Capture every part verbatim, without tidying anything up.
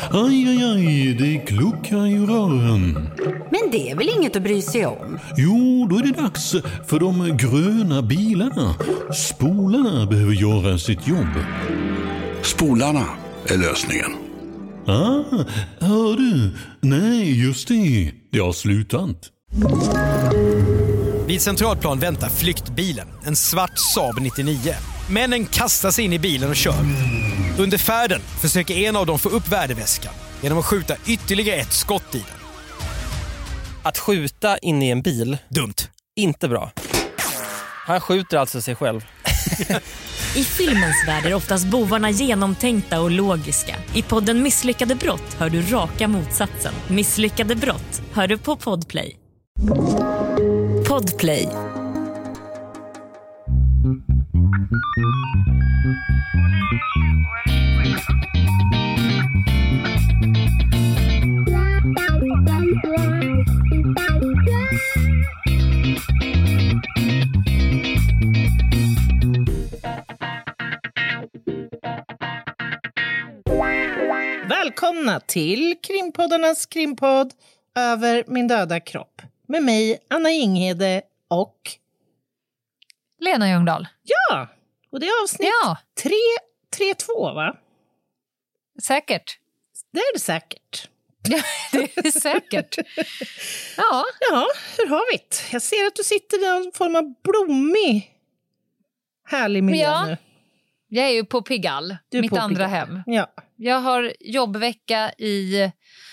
Aj, aj, aj, det kluckar i rören. Men det är väl inget att bry sig om? Jo, då är det dags för de gröna bilarna. Spolarna behöver göra sitt jobb. Spolarna är lösningen. Ah, hör du? Nej, just det. Det har slutat. Vid Centralplan väntar flyktbilen, en svart Saab nittionio. Männen kastar sig in i bilen och kör. Under färden försöker en av dem få upp värdeväskan genom att skjuta ytterligare ett skott i den. Att skjuta in i en bil, dumt. Inte bra. Han skjuter alltså sig själv. I filmens värld är oftast bovarna genomtänkta och logiska. I podden Misslyckade brott hör du raka motsatsen. Misslyckade brott hör du på Podplay. Podplay. Välkomna till Krimpoddarnas krimpodd Över min döda kropp. Med mig, Anna Inghede och... Lena Ljungdahl. Ja, och det är avsnitt ja. tre två, va? Säkert. Det är det säkert. Ja, det är säkert. Ja. Ja, hur har vi det? Jag ser att du sitter i en form av blommig, härlig miljö ja. nu. Jag är ju på Pigalle, mitt på andra Pigalle. hem. Ja. Jag har jobbvecka i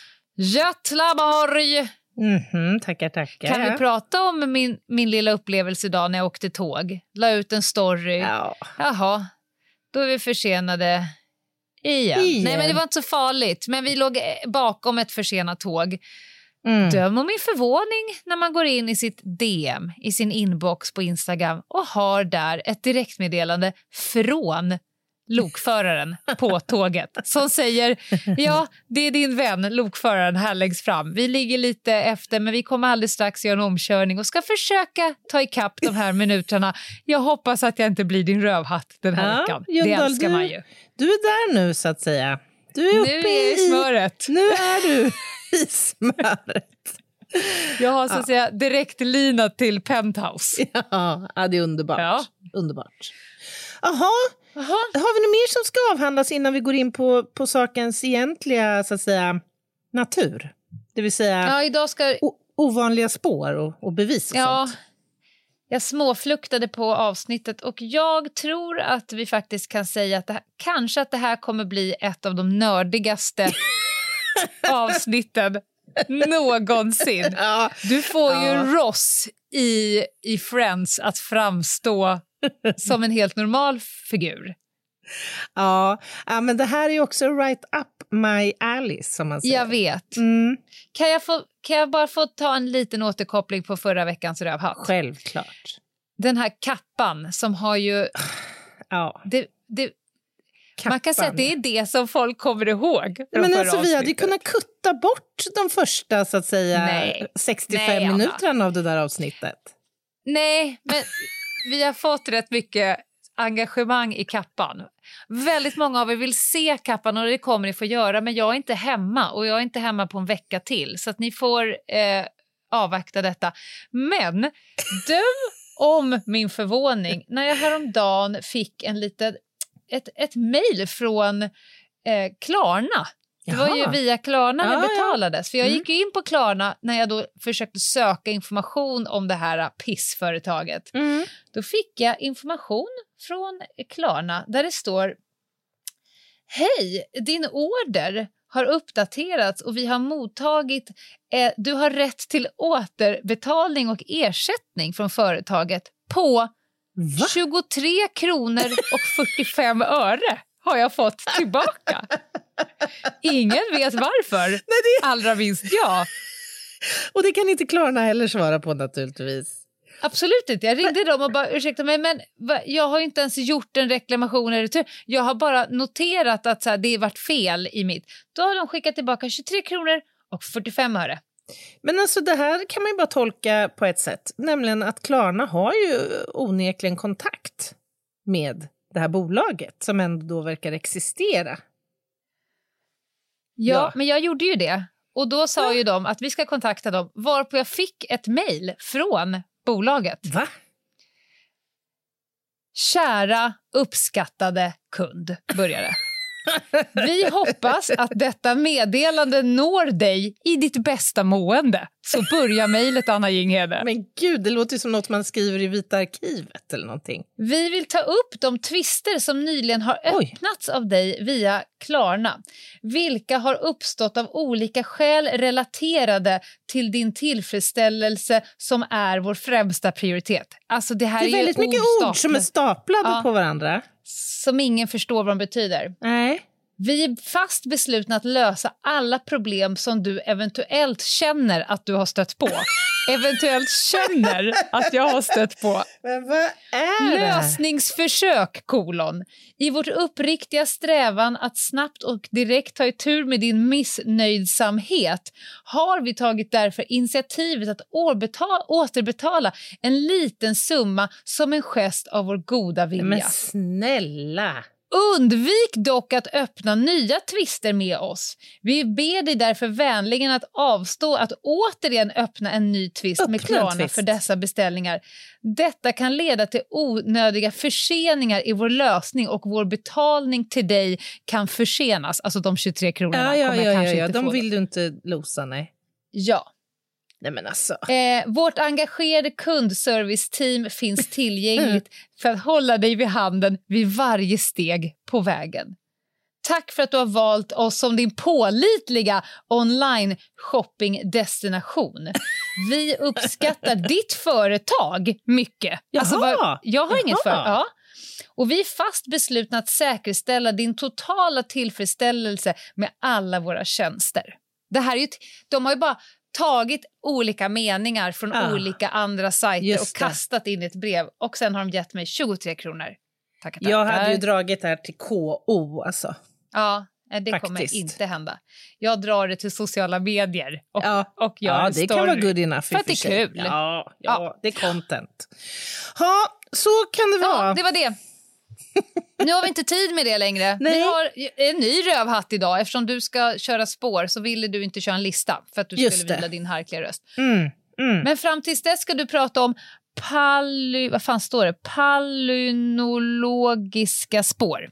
Götlaborg. Mm-hmm, tackar, tackar. Kan vi prata om min, min lilla upplevelse idag när jag åkte tåg? La ut en story. Ja. Jaha, då är vi försenade igen. igen. Nej, men det var inte så farligt. Men vi låg bakom ett försenat tåg. Mm. Döm om min förvåning när man går in i sitt D M, i sin inbox på Instagram och har där ett direktmeddelande från lokföraren på tåget som säger, ja, det är din vän, lokföraren här längst fram. Vi ligger lite efter, men vi kommer alldeles strax göra en omkörning och ska försöka ta ikapp de här minuterna. Jag hoppas att jag inte blir din rövhatt den här ja, veckan. Ljungdahl, det älskar du, man ju. Du är där nu, så att säga. Du är uppe nu är i smöret. Nu är du i smöret. Jag har så att ja. säga direkt lina till Penthouse. Ja, ja det är underbart. Ja. Underbart. Jaha, har vi något mer som ska avhandlas innan vi går in på, på sakens egentliga, så att säga, natur? Det vill säga ja, idag ska... o- ovanliga spår och, och bevis och ja. sånt. Jag småfluktade på avsnittet och jag tror att vi faktiskt kan säga att det här, kanske att det här kommer bli ett av de nördigaste avsnitten någonsin. Ja. Du får ju ja. Ross i, i Friends att framstå som en helt normal figur. Ja, ja, men det här är ju också right up my alley, som man säger. Jag vet. Mm. Kan jag, få, kan jag bara få ta en liten återkoppling på förra veckans rövhatt? Självklart. Den här kappan som har ju... Ja. Det, det, man kan säga att det är det som folk kommer ihåg. Men alltså, vi hade ju kunnat kutta bort de första, så att säga, Nej. sextiofem Nej, minuterna av det där avsnittet. Nej, men vi har fått rätt mycket engagemang i kappan. Väldigt många av er vill se kappan och det kommer ni få göra, men jag är inte hemma och jag är inte hemma på en vecka till, så att ni får eh, avvakta detta. Men döm om min förvåning när jag häromdagen fick en liten, ett, ett mejl från eh, Klarna. Det var ju via Klarna när det betalades. För jag gick ju in på Klarna när jag då försökte söka information om det här pissföretaget. Mm. Då fick jag information från Klarna där det står: hej, din order har uppdaterats och vi har mottagit, eh, du har rätt till återbetalning och ersättning från företaget på Va? tjugotre kronor och fyrtiofem öre har jag fått tillbaka. Ingen vet varför. Nej, det... Allra minst jag. Och det kan inte Klarna heller svara på, naturligtvis. Absolut inte. Jag ringde dem och bara, ursäkta mig, men va, jag har ju inte ens gjort en reklamation eller retur. Jag har bara noterat att så här, det har varit fel i mitt. Då har de skickat tillbaka tjugotre kronor och fyrtiofem öre. Men alltså, det här kan man ju bara tolka på ett sätt. Nämligen att Klarna har ju onekligen kontakt med det här bolaget som ändå då verkar existera. Ja, Ja. men jag gjorde ju det. Och då sa ju de att vi ska kontakta dem. Varpå jag fick ett mejl från bolaget. Va? Kära uppskattade kund, började. Vi hoppas att detta meddelande når dig i ditt bästa mående. Så börjar mejlet, Anna Jinghede. Men gud, det låter som något man skriver i Vita arkivet eller någonting. Vi vill ta upp de twister som nyligen har Oj. öppnats av dig via Klarna. Vilka har uppstått av olika skäl relaterade till din tillfredsställelse som är vår främsta prioritet. Alltså det här Det är är väldigt ju mycket ord som är staplade Ja. på varandra. som ingen förstår vad de betyder. Nej. Vi är fast beslutna att lösa alla problem som du eventuellt känner att du har stött på. Eventuellt känner att jag har stött på. Men vad är det? Lösningsförsök, kolon. I vårt uppriktiga strävan att snabbt och direkt ta tur med din missnöjdsamhet har vi tagit därför initiativet att årbetala, återbetala en liten summa som en gest av vår goda vilja. Men snälla. Undvik dock att öppna nya twister med oss. Vi ber dig därför vänligen att avstå att återigen öppna en ny twist Öppna med en Klarna twist. för dessa beställningar. Detta kan leda till onödiga förseningar i vår lösning och vår betalning till dig kan försenas. Alltså de tjugotre kronorna Ja, ja, kommer ja, jag ja, kanske ja. inte De få. vill du inte losa, nej. Ja. Nej men alltså. Eh, vårt engagerade kundserviceteam finns tillgängligt för att hålla dig vid handen vid varje steg på vägen. Tack för att du har valt oss som din pålitliga online shoppingdestination. Vi uppskattar ditt företag mycket. Alltså, Jaha. vad, jag har inget Jaha. företag. Ja. Och vi är fast beslutna att säkerställa din totala tillfredsställelse med alla våra tjänster. Det här är ju t- de har ju bara tagit olika meningar från Ah, olika andra sajter och just det. kastat in i ett brev. Och sen har de gett mig tjugotre kronor. Tackar, tackar. Jag hade ju dragit det här till K O alltså. Ja, nej, det Faktiskt. kommer inte hända. Jag drar det till sociala medier och, Ja, och gör ja en det story. kan vara good enough. För att det är i och sig. kul. Ja, ja, Ja. det är content. Ja, så kan det vara. Ja, det var det. Nu har vi inte tid med det längre. Nej. Vi har en ny rövhatt idag. Eftersom du ska köra spår så ville du inte köra en lista för att du Just skulle det. vila din harkliga röst. Mm, mm. Men fram tills dess ska du prata om paly... Vad fan står det? Palynologiska spår.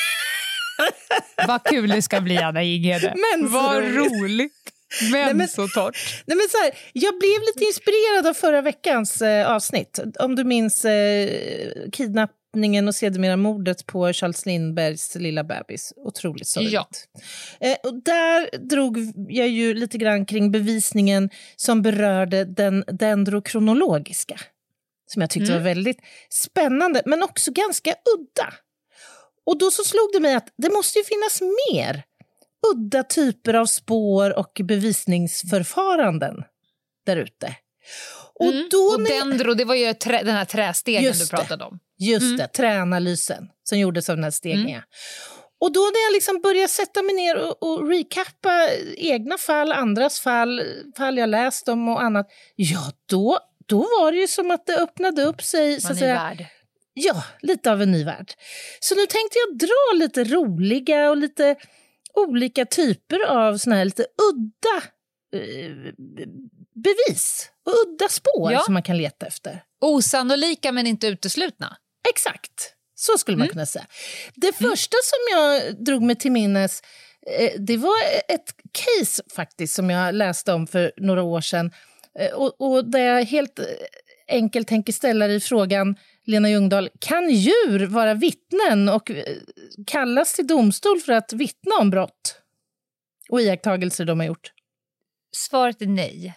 Vad kul det ska bli, Anna Jinghede. Men så Vad roligt. roligt. Men, Nej, men- så torrt. Nej, men så här, jag blev lite inspirerad av förra veckans eh, avsnitt. Om du minns eh, kidnappningen och sedermera mordet på Charles Lindbergs lilla bebis. Otroligt sorgligt. Ja. Eh, och där drog jag ju lite grann kring bevisningen som berörde den dendrokronologiska. Som jag tyckte Mm. var väldigt spännande, men också ganska udda. Och då så slog det mig att det måste ju finnas mer udda typer av spår och bevisningsförfaranden där ute. Och Mm. då Och när- dendro, det var ju trä, den här trästegen Just du det. pratade om. Just Mm. det, träanalysen som gjordes av den här stegningen. Och då när jag liksom började sätta mig ner och, och recappa egna fall, andras fall, fall jag läst om och annat, ja då, då var det ju som att det öppnade upp sig. Så Man att är säga, värd. Ja, lite av en ny värld. Så nu tänkte jag dra lite roliga och lite olika typer av såna här lite udda eh, bevis och udda spår Ja. som man kan leta efter. Osannolika men inte uteslutna. Exakt, så skulle man kunna säga. Det första som jag drog mig till minnes, eh, det var ett case faktiskt som jag läste om för några år sedan. Eh, och, och där jag helt eh, enkelt tänker ställa dig frågan, Lena Ljungdahl, kan djur vara vittnen och eh, kallas till domstol för att vittna om brott och iakttagelser de har gjort? Svaret är nej.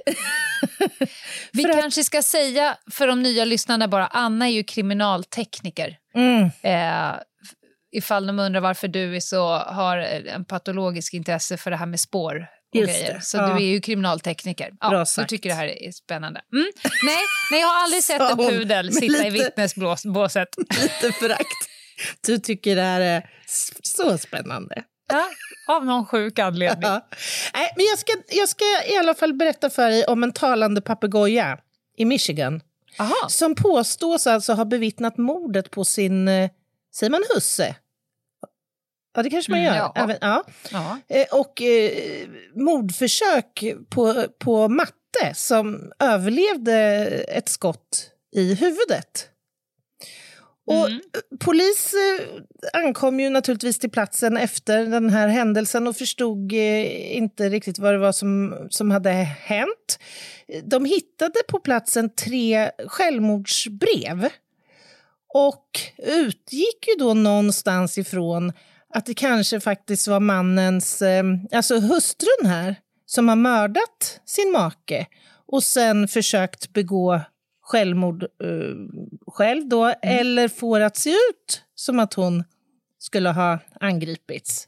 Vi För att- kanske ska säga för de nya lyssnarna bara, Anna är ju kriminaltekniker. Mm. Eh, ifall de undrar varför du är så, har en patologisk intresse för det här med spår och Just grejer. det, Så ja. du är ju kriminaltekniker. Ja, Bra du sagt. tycker det här är spännande. Mm. Nej, nej, jag har aldrig sett Sa en hon pudel med sitta i lite- vittnesbåset. Lite förakt. Du tycker det här är s- så spännande. Ja, av någon sjuk anledning. Ja. Nej, men jag ska, jag ska i alla fall berätta för dig om en talande papegoja i Michigan. Aha. Som påstås alltså ha bevittnat mordet på sin, eh, säger man husse? Ja, det kanske man gör. Mm, ja. Även, ja. Ja. Eh, och eh, mordförsök på, på matte som överlevde ett skott i huvudet. Och Mm. polis eh, ankom ju naturligtvis till platsen efter den här händelsen och förstod eh, inte riktigt vad det var som, som hade hänt. De hittade på platsen tre självmordsbrev och utgick ju då någonstans ifrån att det kanske faktiskt var mannens, eh, alltså hustrun här, som har mördat sin make och sen försökt begå självmord uh, själv då, mm. eller får att se ut som att hon skulle ha angripits.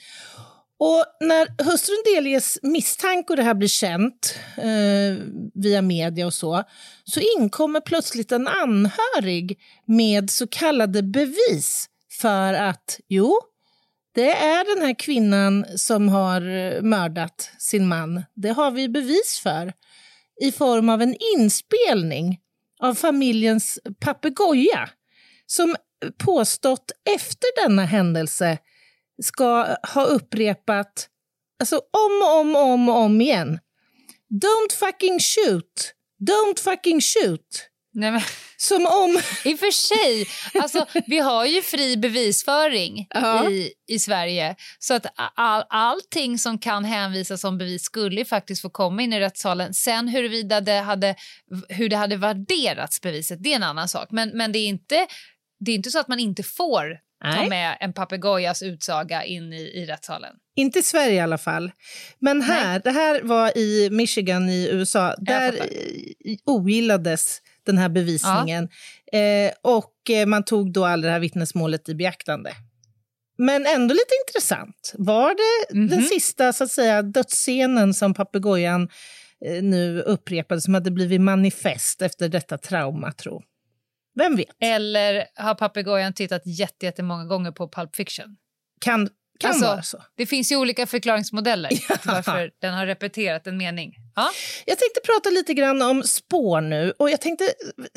Och när hustrun delges misstanke och det här blir känt uh, via media och så, så inkommer plötsligt en anhörig med så kallade bevis för att, jo, det är den här kvinnan som har mördat sin man. Det har vi bevis för i form av en inspelning av familjens papegoja som påstått efter denna händelse ska ha upprepat alltså om och om och om, och om igen. Don't fucking shoot. Don't fucking shoot. Nej, men... Som om... I och för sig, alltså, vi har ju fri bevisföring ja. i, i Sverige. Så att all, allting som kan hänvisas som bevis skulle faktiskt få komma in i rättssalen. Sen huruvida det hade, hur det hade värderats beviset, det är en annan sak. Men, men det, är inte, det är inte så att man inte får ta Nej. med en papegojas utsaga in i, i rättssalen. Inte i Sverige i alla fall. Men här, Nej. det här var i Michigan i U S A. Där ogillades den här bevisningen. Ja. Eh, och eh, man tog då aldrig det här vittnesmålet i beaktande. Men ändå lite intressant. Var det mm-hmm. den sista så att säga dödsscenen som papegojan eh, nu upprepade som hade blivit manifest efter detta trauma, tro? Vem vet? Eller har papegojan tittat jätte, jättemånga gånger på Pulp Fiction? Kan, kan alltså, vara så. Det finns ju olika förklaringsmodeller ja. till varför den har repeterat en mening. Ja? Jag tänkte prata lite grann om spår nu och jag tänkte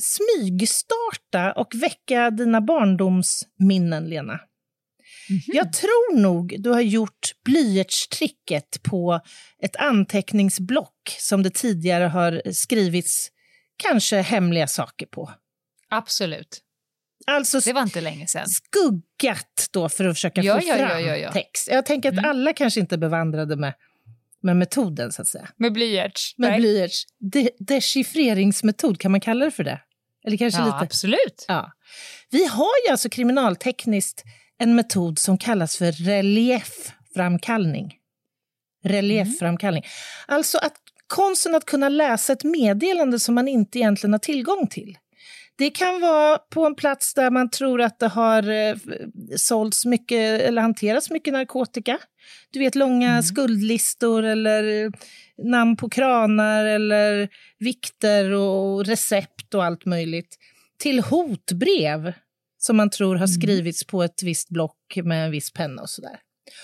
smygstarta och väcka dina barndomsminnen, Lena. Mm-hmm. Jag tror nog du har gjort blyertstricket på ett anteckningsblock som det tidigare har skrivits kanske hemliga saker på. Absolut. Alltså det var inte länge sedan. Skuggat då för att försöka ja, få ja, fram ja, ja, ja. text. Jag tänker att mm. alla kanske inte bevandrade med, med metoden så att säga. Med blyerts. Med blyerts. De- dechiffreringsmetod, kan man kalla det för det? Eller kanske ja, lite. Absolut. Ja. Vi har ju alltså kriminaltekniskt en metod som kallas för reliefframkallning. Reliefframkallning. Mm. Alltså att konsten att kunna läsa ett meddelande som man inte egentligen har tillgång till. Det kan vara på en plats där man tror att det har eh, sålts mycket eller hanterats mycket narkotika. Du vet, långa mm. skuldlistor eller namn på kranar eller vikter och recept och allt möjligt. Till hotbrev som man tror har skrivits mm. på ett visst block med en viss penna och sådär.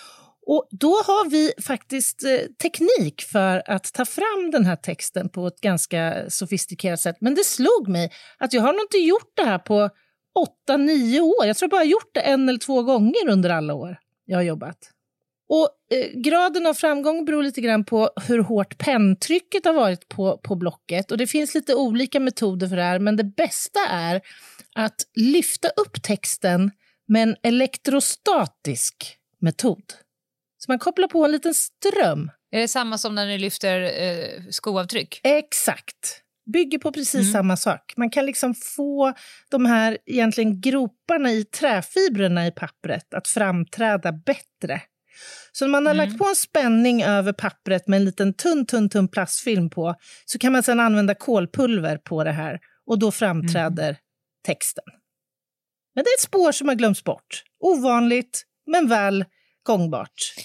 Och då har vi faktiskt eh, teknik för att ta fram den här texten på ett ganska sofistikerat sätt. Men det slog mig att jag har nog inte gjort det här på åtta, nio år. Jag tror bara jag har gjort det en eller två gånger under alla år jag har jobbat. Och eh, graden av framgång beror lite grann på hur hårt penntrycket har varit på, på blocket. Och det finns lite olika metoder för det här, men det bästa är att lyfta upp texten med en elektrostatisk metod. Så man kopplar på en liten ström. Är det samma som när ni lyfter eh, skoavtryck? Exakt. Bygger på precis mm. samma sak. Man kan liksom få de här egentligen groparna i träfibrerna i pappret att framträda bättre. Så när man har mm. lagt på en spänning över pappret med en liten tunn, tunn, tunn plastfilm på, så kan man sedan använda kolpulver på det här och då framträder mm. texten. Men det är ett spår som har glömts bort. Ovanligt, men väl gångbart.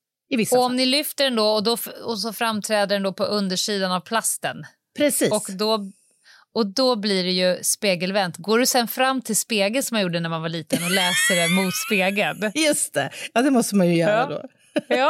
I vissa och om fall. ni lyfter den då och, då och så framträder den då på undersidan av plasten. Precis. Och då, och då blir det ju spegelvänt. Går du sen fram till spegeln som man gjorde när man var liten och läser det mot spegeln? Just det. Ja, det måste man ju göra ja. då. Ja.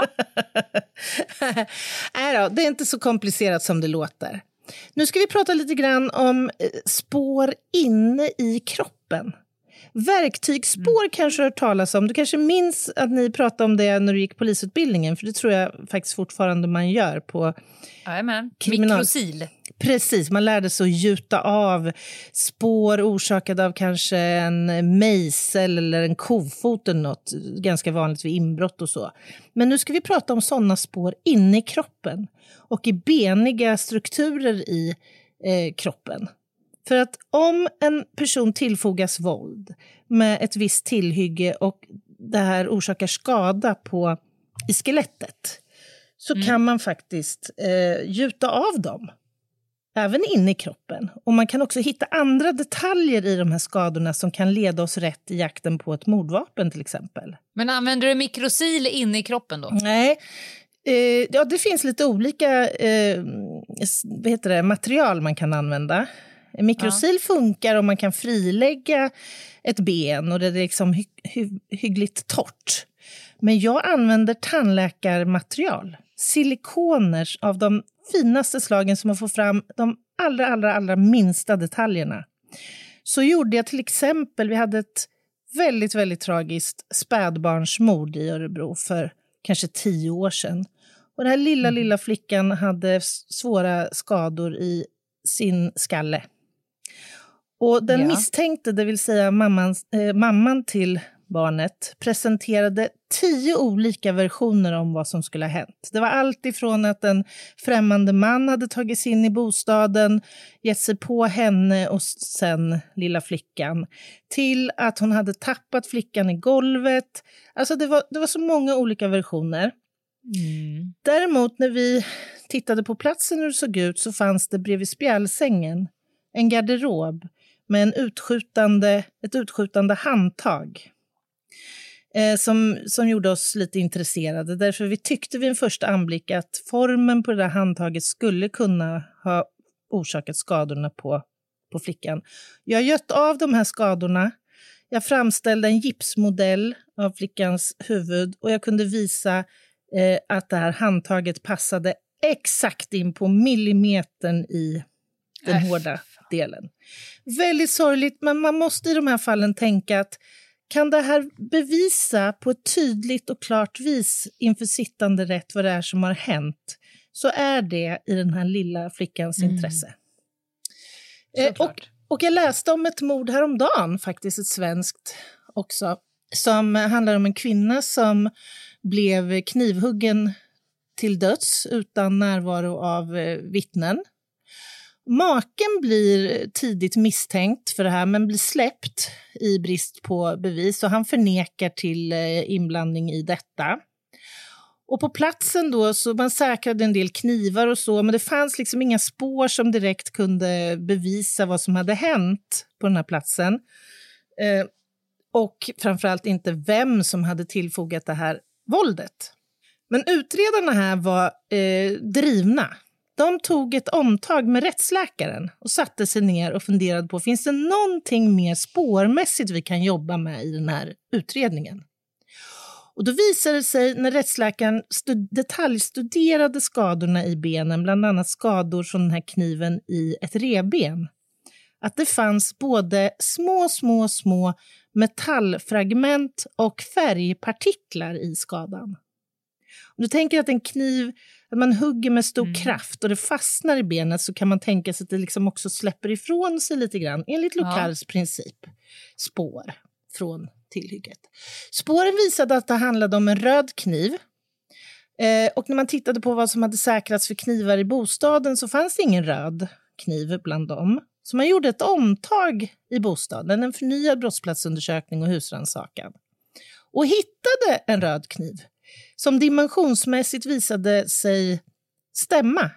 Nej då, det är inte så komplicerat som det låter. Nu ska vi prata lite grann om spår inne i kroppen. Verktygsspår mm. kanske du har hört talas om. Du kanske minns att ni pratade om det när du gick polisutbildningen. För det tror jag faktiskt fortfarande man gör på Jajamän. kriminal... Mikrosil. Precis, man lärde sig att gjuta av spår orsakade av kanske en mejsel eller en kofot eller något. Ganska vanligt vid inbrott och så. Men nu ska vi prata om sådana spår inne i kroppen. Och i beniga strukturer i eh, kroppen. För att om en person tillfogas våld med ett visst tillhygge och det här orsakar skada på, i skelettet så mm. kan man faktiskt eh, gjuta av dem. Även inne i kroppen. Och man kan också hitta andra detaljer i de här skadorna som kan leda oss rätt i jakten på ett mordvapen till exempel. Men använder du mikrosil inne i kroppen då? Nej. Eh, ja, det finns lite olika eh, vad heter det, material man kan använda. Mikrosil ja. funkar om man kan frilägga ett ben och det är liksom hy- hy- hyggligt torrt. Men jag använder tandläkarmaterial. Silikoner av de finaste slagen som man får fram de allra, allra, allra minsta detaljerna. Så gjorde jag till exempel, vi hade ett väldigt, väldigt tragiskt spädbarnsmord i Örebro för kanske tio år sedan. Och den här lilla, mm. lilla flickan hade svåra skador i sin skalle. Och den ja. misstänkte, det vill säga mamman, eh, mamman till barnet, presenterade tio olika versioner om vad som skulle ha hänt. Det var allt ifrån att en främmande man hade tagit sig in i bostaden, gett sig på henne och sen lilla flickan, till att hon hade tappat flickan i golvet. Alltså det var, det var så många olika versioner. Mm. Däremot när vi tittade på platsen hur det såg ut så fanns det bredvid spjälsängen en garderob med en utskjutande, ett utskjutande handtag. Eh, som, som gjorde oss lite intresserade. Därför vi tyckte vid en första anblick att formen på det där handtaget skulle kunna ha orsakat skadorna på, på flickan. Jag gött av de här skadorna. Jag framställde en gipsmodell av flickans huvud och jag kunde visa eh, att det här handtaget passade exakt in på millimetern i den äh. hårda delen. Väldigt sorgligt, men man måste i de här fallen tänka att kan det här bevisa på ett tydligt och klart vis inför sittande rätt vad det är som har hänt, så är det i den här lilla flickans mm. intresse. Eh, och, och jag läste om ett mord häromdagen, faktiskt ett svenskt också, som handlar om en kvinna som blev knivhuggen till döds utan närvaro av eh, vittnen. Maken blir tidigt misstänkt för det här men blir släppt i brist på bevis och han förnekar till inblandning i detta. Och på platsen då så man säkrade en del knivar och så, men det fanns liksom inga spår som direkt kunde bevisa vad som hade hänt på den här platsen. Eh, och framförallt inte vem som hade tillfogat det här våldet. Men utredarna här var eh, drivna. De tog ett omtag med rättsläkaren och satte sig ner och funderade på, finns det någonting mer spårmässigt vi kan jobba med i den här utredningen? Och då visade det sig när rättsläkaren stud- detaljstuderade skadorna i benen, bland annat skador från den här kniven i ett revben, att det fanns både små, små, små metallfragment och färgpartiklar i skadan. Om du tänker att en kniv, att man hugger med stor mm. kraft och det fastnar i benet, så kan man tänka sig att det liksom också släpper ifrån sig lite grann, enligt Locals ja. princip, spår från tillhygget. Spåren visade att det handlade om en röd kniv. Eh, och när man tittade på vad som hade säkrats för knivar i bostaden så fanns det ingen röd kniv bland dem. Så man gjorde ett omtag i bostaden, en förnyad brottsplatsundersökning och husrannsakan. Och hittade en röd kniv som dimensionsmässigt visade sig stämma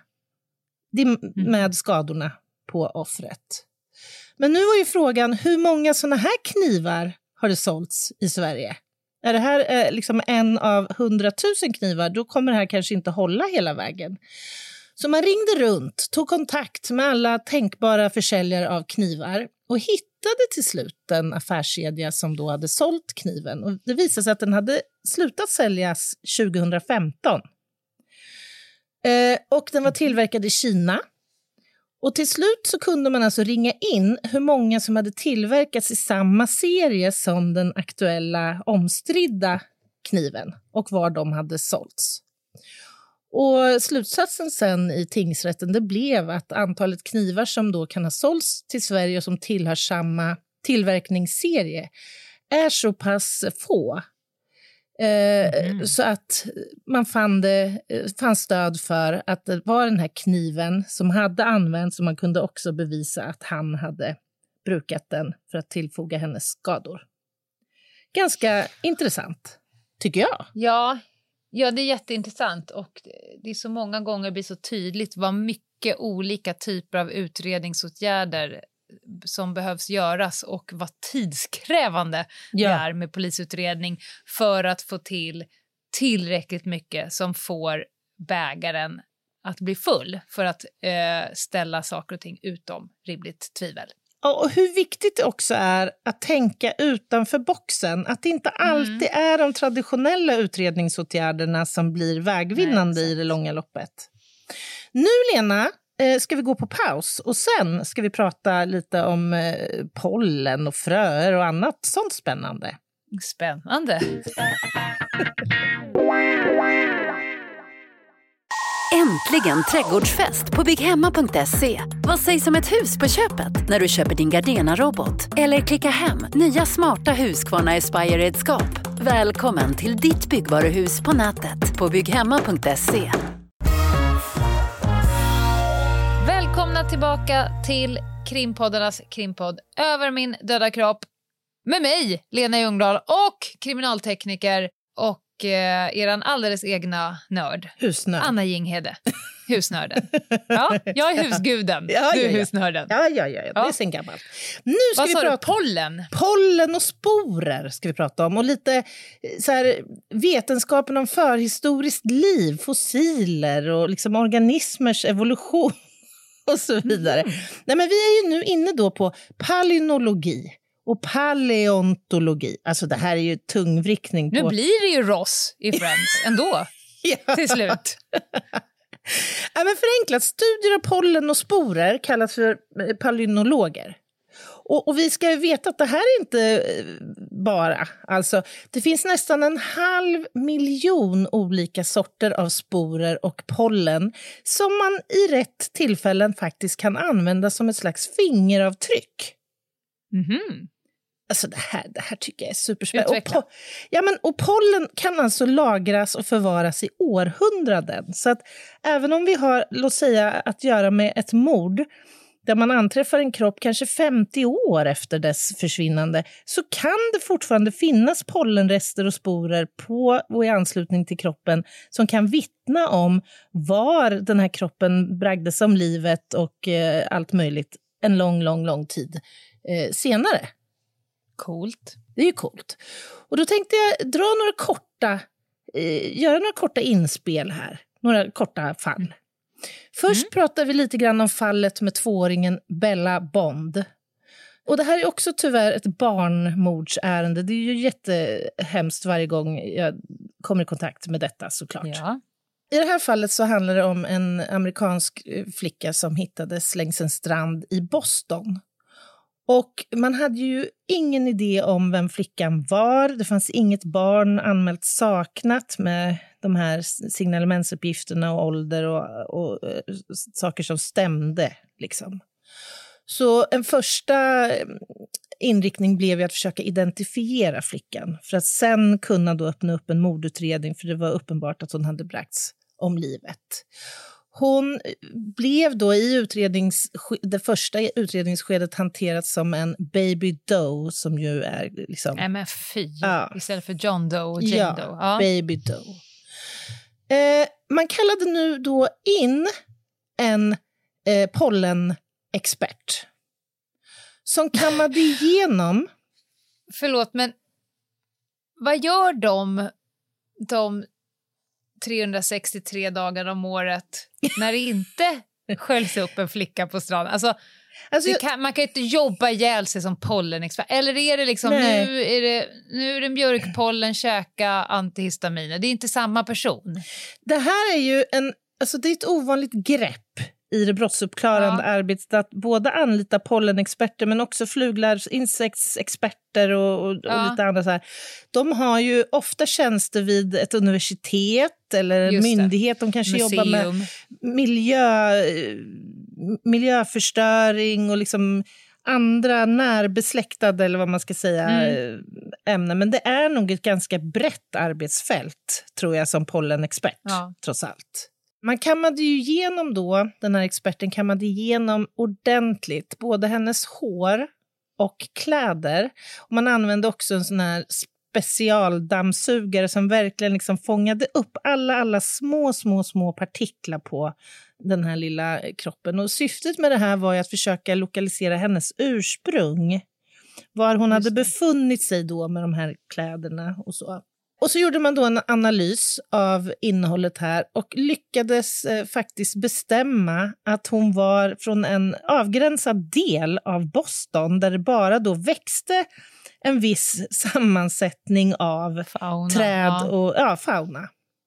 med skadorna på offret. Men nu var ju frågan, hur många sådana här knivar har det sålts i Sverige? Är det här eh, liksom en av hundratusen knivar, då kommer det här kanske inte hålla hela vägen. Så man ringde runt, tog kontakt med alla tänkbara försäljare av knivar och hittade till slut en affärskedja som då hade sålt kniven. Och det visade sig att den hade slutat säljas tjugohundrafemton. Eh, och den var tillverkad i Kina. Och till slut så kunde man alltså ringa in hur många som hade tillverkats i samma serie som den aktuella omstridda kniven och var de hade sålts. Och slutsatsen sen i tingsrätten det blev att antalet knivar som då kan ha sålts till Sverige och som tillhör samma tillverkningsserie är så pass få. Mm. Så att man fann, det, fann stöd för att det var den här kniven som hade använts och man kunde också bevisa att han hade brukat den för att tillfoga hennes skador. Ganska intressant, tycker jag. Ja, ja, det är jätteintressant och det är så många gånger blir så tydligt vad mycket olika typer av utredningsåtgärder som behövs göras och vad tidskrävande ja. det är med polisutredning för att få till tillräckligt mycket som får bägaren att bli full för att eh, ställa saker och ting utom rimligt tvivel. Och hur viktigt det också är att tänka utanför boxen. Att det inte alltid mm. är de traditionella utredningsåtgärderna som blir vägvinnande Nej, i det långa loppet. Nu, Lena, ska vi gå på paus och sen ska vi prata lite om pollen och fröer och annat sånt spännande. Spännande. Äntligen trädgårdsfest på bygghemma punkt se. Vad sägs om ett hus på köpet när du köper din Gardena-robot? Eller klicka hem nya smarta Husqvarna Aspire-redskap. Välkommen till ditt byggvaruhus på nätet på bygghemma punkt se. Välkomna tillbaka till krimpoddarnas krimpodd Över min döda kropp med mig, Lena Ljungdahl, och kriminaltekniker och eh, eran alldeles egna nörd. Husnörd. Anna Jinghede. Husnörden. Ja, jag är husguden. Ja, du är ja, ja. husnörden. Ja, ja, ja, ja. Det är sen gammalt. Nu ska Vad vi sa prata du? Pollen? Pollen och sporer ska vi prata om. Och lite så här, vetenskapen om förhistoriskt liv, fossiler och liksom organismers evolution. Och så vidare. Mm. Nej, men vi är ju nu inne då på palynologi och paleontologi. Alltså det här är ju tungvrickning. Nu på... blir det ju Ross i Friends ändå. Ja. Till slut. Ja, men förenklat, studier av pollen och sporer kallas för palynologer. Och, och vi ska veta att det här är inte bara, alltså det finns nästan en halv miljon olika sorter av sporer och pollen som man i rätt tillfällen faktiskt kan använda som ett slags fingeravtryck. Mhm. Alltså det här, det här tycker jag är superspännande. Och, po- ja, men, och pollen kan alltså lagras och förvaras i århundraden. Så att även om vi har, låt säga, att göra med ett mord där man anträffar en kropp kanske femtio år efter dess försvinnande, så kan det fortfarande finnas pollenrester och sporer på och i anslutning till kroppen som kan vittna om var den här kroppen bragdes om livet och eh, allt möjligt en lång, lång, lång tid eh, senare. Coolt. Det är ju coolt. Och då tänkte jag dra några korta, eh, göra några korta inspel här. Några korta fall. Först mm. pratar vi lite grann om fallet med tvååringen Bella Bond. Och det här är också tyvärr ett barnmordsärende. Det är ju jättehemskt varje gång jag kommer i kontakt med detta, såklart. Ja. I det här fallet så handlar det om en amerikansk flicka som hittades längs en strand i Boston. Och man hade ju ingen idé om vem flickan var. Det fanns inget barn anmält saknat med de här signalementsuppgifterna och ålder och, och, och saker som stämde. Liksom. Så en första inriktning blev ju att försöka identifiera flickan. För att sen kunna då öppna upp en mordutredning, för det var uppenbart att hon hade bragts om livet. Hon blev då i utrednings, det första utredningsskedet hanterat som en baby Doe, som ju är liksom... Nej men fy, ja. Istället för John Doe och Jane ja, Doe. Ja, baby Doe. Eh, man kallade nu då in en eh, pollenexpert som kammade igenom... Förlåt, men vad gör de, de trehundrasextiotre dagar om året när det inte sköljs upp en flicka på stranden? Alltså, alltså jag... kan, man kan ju inte jobba ihjäl sig som pollenexpert. Eller är det liksom, nu är det, nu är det mjölkpollen, käka antihistaminer. Det är inte samma person. Det här är ju en, alltså det är ett ovanligt grepp i det brottsuppklarande ja. arbetet att både anlita pollenexperter men också fluglar, insektsexperter och, och, ja. och lite andra så här. De har ju ofta tjänster vid ett universitet eller en myndighet. De kanske Museum. jobbar med miljö, miljöförstöring och liksom andra närbesläktade eller vad man ska säga mm. ämnen. Men det är nog ett ganska brett arbetsfält tror jag som pollenexpert ja. trots allt. Man kammade ju igenom då, den här experten kammade igenom ordentligt både hennes hår och kläder. Och man använde också en sån här specialdammsugare som verkligen liksom fångade upp alla, alla små, små, små partiklar på den här lilla kroppen. Och syftet med det här var ju att försöka lokalisera hennes ursprung. Var hon hade befunnit sig då med de här kläderna och så. Och så gjorde man då en analys av innehållet här och lyckades eh, faktiskt bestämma att hon var från en avgränsad del av Boston där det bara då växte en viss sammansättning av fauna, träd och ja, fauna.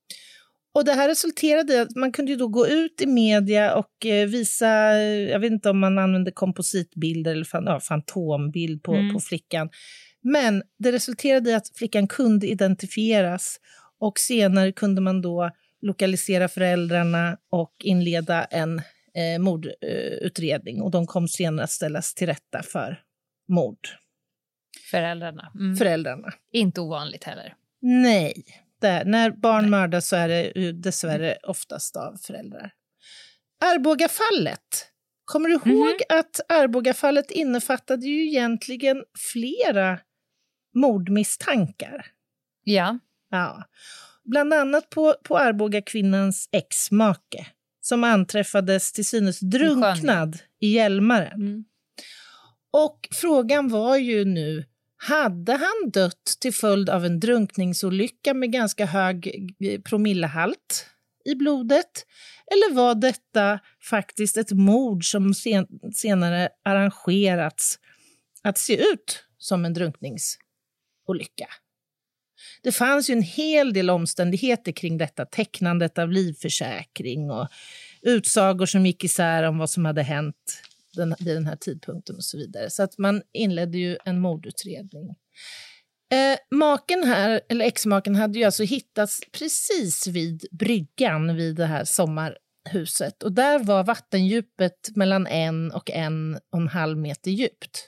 Och det här resulterade i att man kunde ju då gå ut i media och eh, visa, jag vet inte om man använde kompositbilder eller fan, ja, fantombild på, mm. på flickan. Men det resulterade i att flickan kunde identifieras och senare kunde man då lokalisera föräldrarna och inleda en eh, mordutredning. Och de kom senare att ställas till rätta för mord. Föräldrarna. Mm. Föräldrarna. Inte ovanligt heller. Nej. Det, när barn mördas så är det dessvärre oftast av föräldrar. Arbogafallet. Kommer du ihåg mm-hmm. att Arbogafallet innefattade ju egentligen flera mordmisstankar? Ja. Ja. Bland annat på, på Arbogakvinnans ex-make som anträffades till synes drunknad i Hjälmaren. Mm. Och frågan var ju nu, hade han dött till följd av en drunkningsolycka med ganska hög promillehalt i blodet? Eller var detta faktiskt ett mord som sen, senare arrangerats att se ut som en drunkningsolycka? Det fanns ju en hel del omständigheter kring detta, tecknandet av livförsäkring och utsagor som gick isär om vad som hade hänt den, vid den här tidpunkten och så vidare. Så att man inledde ju en mordutredning. Eh, maken här, eller ex-maken hade ju alltså hittats precis vid bryggan vid det här sommarhuset. Och där var vattendjupet mellan en och en och en halv meter djupt.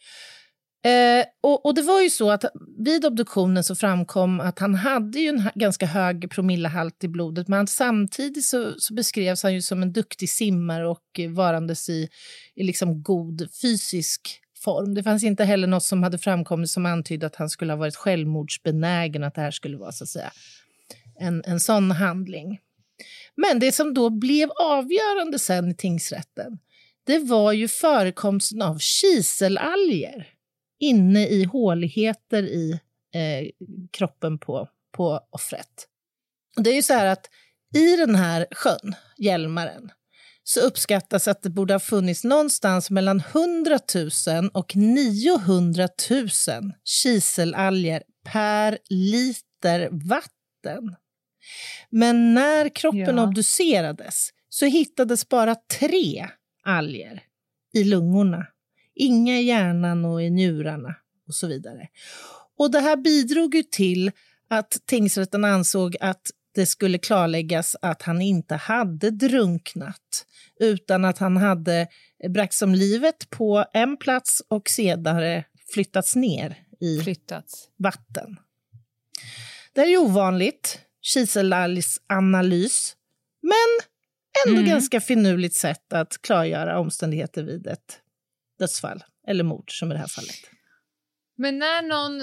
Eh, och, och det var ju så att vid obduktionen så framkom att han hade ju en ganska hög promillehalt i blodet, men samtidigt så, så beskrevs han ju som en duktig simmare och varandes i, i liksom god fysisk form. Det fanns inte heller något som hade framkommit som antydde att han skulle ha varit självmordsbenägen, att det här skulle vara så att säga en, en sån handling. Men det som då blev avgörande sen i tingsrätten, det var ju förekomsten av kiselalger inne i håligheter i eh, kroppen på, på offret. Det är ju så här att i den här sjön, Hjälmaren, så uppskattas att det borde ha funnits någonstans mellan hundratusen och niohundratusen kiselalger per liter vatten. Men när kroppen ja. obducerades så hittades bara tre alger i lungorna. Inga i hjärnan och i njurarna och så vidare. Och det här bidrog ju till att tingsrätten ansåg att det skulle klarläggas att han inte hade drunknat utan att han hade bragts om livet på en plats och senare flyttats ner i flyttats. vatten. Det är ju ovanligt, kiselalgsanalys, men ändå mm. ganska finurligt sätt att klargöra omständigheter vid ett dödsfall eller mord som i det här fallet. Men när någon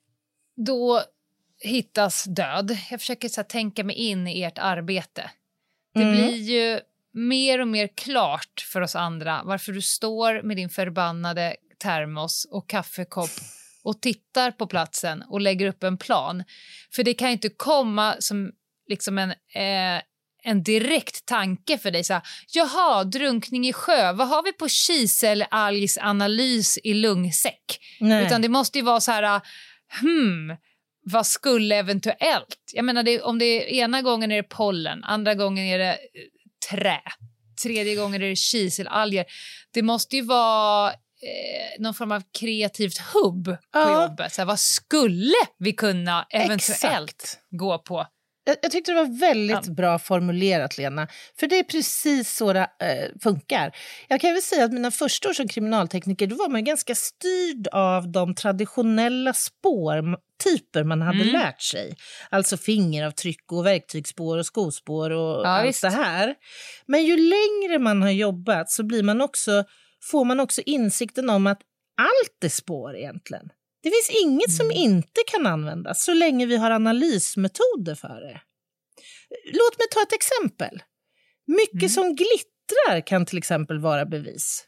då hittas död, jag försöker så här, tänka mig in i ert arbete. Det mm. blir ju mer och mer klart för oss andra varför du står med din förbannade termos och kaffekopp och tittar på platsen och lägger upp en plan. För det kan ju inte komma som liksom en, eh, en direkt tanke för dig. Så här, jaha, drunkning i sjö. Vad har vi på kiselalgsanalys i lungsäck? Nej. Utan det måste ju vara så här, hmm, vad skulle eventuellt? Jag menar, det, om det är ena gången är det pollen, andra gången är det trä, tredje gången är det kiselalger. Det måste ju vara eh, någon form av kreativt hubb på Ja. jobbet. Så här, vad skulle vi kunna eventuellt Exakt. gå på? Jag, jag tyckte det var väldigt ja. bra formulerat, Lena. För det är precis så det äh, funkar. Jag kan väl säga att mina första år som kriminaltekniker, då var man ganska styrd av de traditionella spårtyper man hade mm. lärt sig. Alltså fingeravtryck och verktygsspår och skospår och ja, allt visst. det här. Men ju längre man har jobbat så blir man också, får man också insikten om att allt är spår egentligen. Det finns inget mm. som inte kan användas så länge vi har analysmetoder för det. Låt mig ta ett exempel. Mycket mm. som glittrar kan till exempel vara bevis.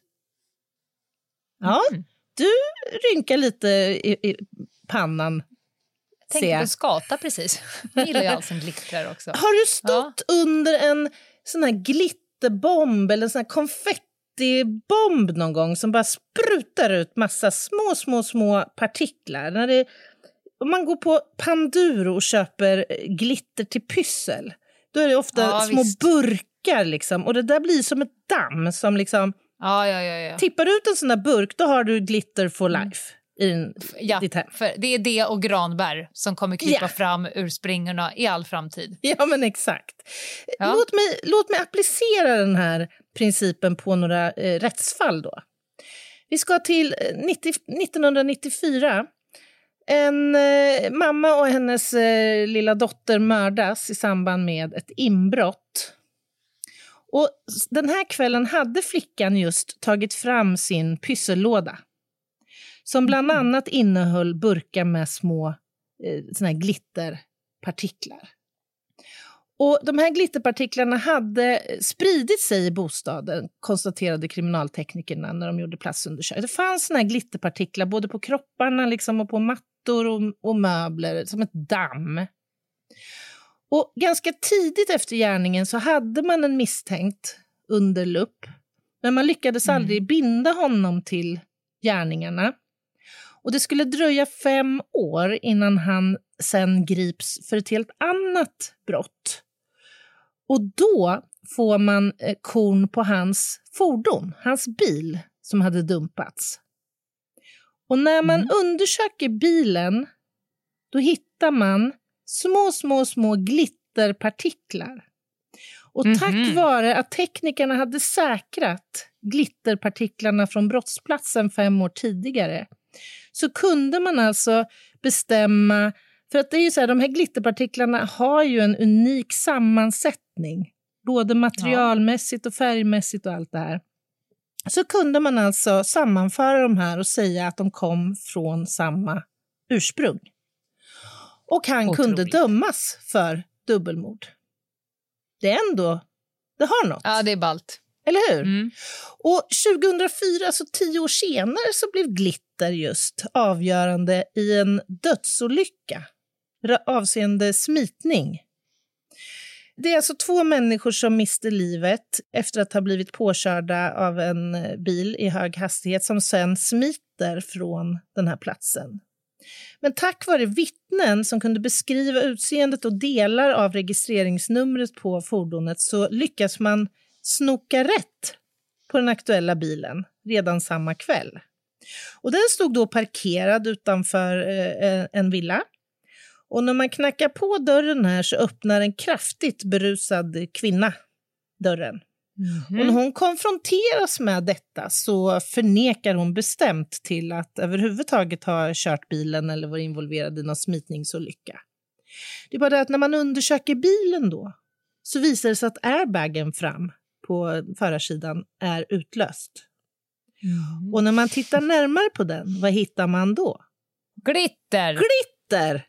Ja, mm. du rynkar lite i, i pannan. Tänkte på skata precis. Jag gillar ju allt som glittrar också. Har du stått ja. under en sån här glitterbomb eller en sån här konfetti bomb någon gång som bara sprutar ut massa små, små, små partiklar. När det, om man går på Panduro och köper glitter till pyssel, då är det ofta ja, små visst. burkar liksom. Och det där blir som ett damm som liksom... Ja, ja, ja, ja. Tippar ut en sån där burk, då har du glitter for life mm. i din, ja, ditt hem. För det är det och granbär som kommer krypa ja. fram ur springorna i all framtid. Ja, men exakt. Ja. Låt mig, låt mig applicera den här principen på några eh, rättsfall då. Vi ska till nittio, nittonhundranittiofyra. En eh, mamma och hennes eh, lilla dotter mördas i samband med ett inbrott. Och den här kvällen hade flickan just tagit fram sin pyssellåda. Som bland annat innehöll burkar med små eh, såna här glitterpartiklar. Och de här glitterpartiklarna hade spridit sig i bostaden, konstaterade kriminalteknikerna när de gjorde platsundersökningar. Det fanns såna här glitterpartiklar både på kropparna liksom, och på mattor och, och möbler, som ett damm. Och ganska tidigt efter gärningen så hade man en misstänkt under lupp. Men man lyckades mm. aldrig binda honom till gärningarna. Och det skulle dröja fem år innan han sen grips för ett helt annat brott. Och då får man eh, korn på hans fordon, hans bil som hade dumpats. Och när man mm. undersöker bilen, då hittar man små, små, små glitterpartiklar. Och mm-hmm. tack vare att teknikerna hade säkrat glitterpartiklarna från brottsplatsen fem år tidigare, så kunde man alltså bestämma, för att det är ju så här, de här glitterpartiklarna har ju en unik sammansättning, både materialmässigt och färgmässigt och allt det här. Så kunde man alltså sammanföra de här och säga att de kom från samma ursprung. Och han Otroligt. kunde dömas för dubbelmord. Det är ändå, det har något. Ja, det är ballt. Eller hur? Mm. Och tjugohundrafyra, så tio år senare, så blev glitter just avgörande i en dödsolycka avseende smitning. Det är alltså två människor som miste livet efter att ha blivit påkörda av en bil i hög hastighet som sen smiter från den här platsen. Men tack vare vittnen som kunde beskriva utseendet och delar av registreringsnumret på fordonet så lyckas man snoka rätt på den aktuella bilen redan samma kväll. Och den stod då parkerad utanför eh, en villa. Och när man knackar på dörren här så öppnar en kraftigt berusad kvinna dörren. Mm-hmm. Och när hon konfronteras med detta så förnekar hon bestämt till att överhuvudtaget ha kört bilen eller varit involverad i någon smitningsolycka. Det är bara det att när man undersöker bilen då så visar det sig att airbagen fram på förarsidan är utlöst. Mm. Och när man tittar närmare på den, vad hittar man då? Glitter! Glitter!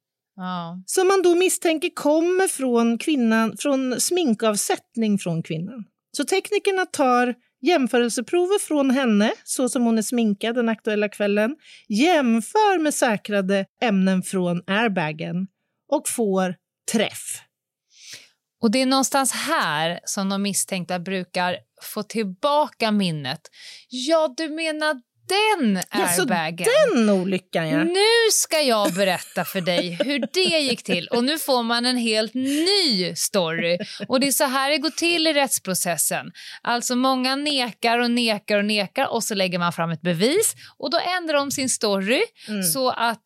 Ja. Som man då misstänker kommer från kvinnan, från sminkavsättning från kvinnan. Så teknikerna tar jämförelseprover från henne, så som hon är sminkad den aktuella kvällen, jämför med säkrade ämnen från airbagen och får träff. Och det är någonstans här som de misstänkta brukar få tillbaka minnet. Ja, du menar den airbagen. Ja, så den olyckan, ja. Nu ska jag berätta för dig hur det gick till. Och nu får man en helt ny story. Och det är så här det går till i rättsprocessen. Alltså många nekar och nekar och nekar och så lägger man fram ett bevis. Och då ändrar de sin story mm. så att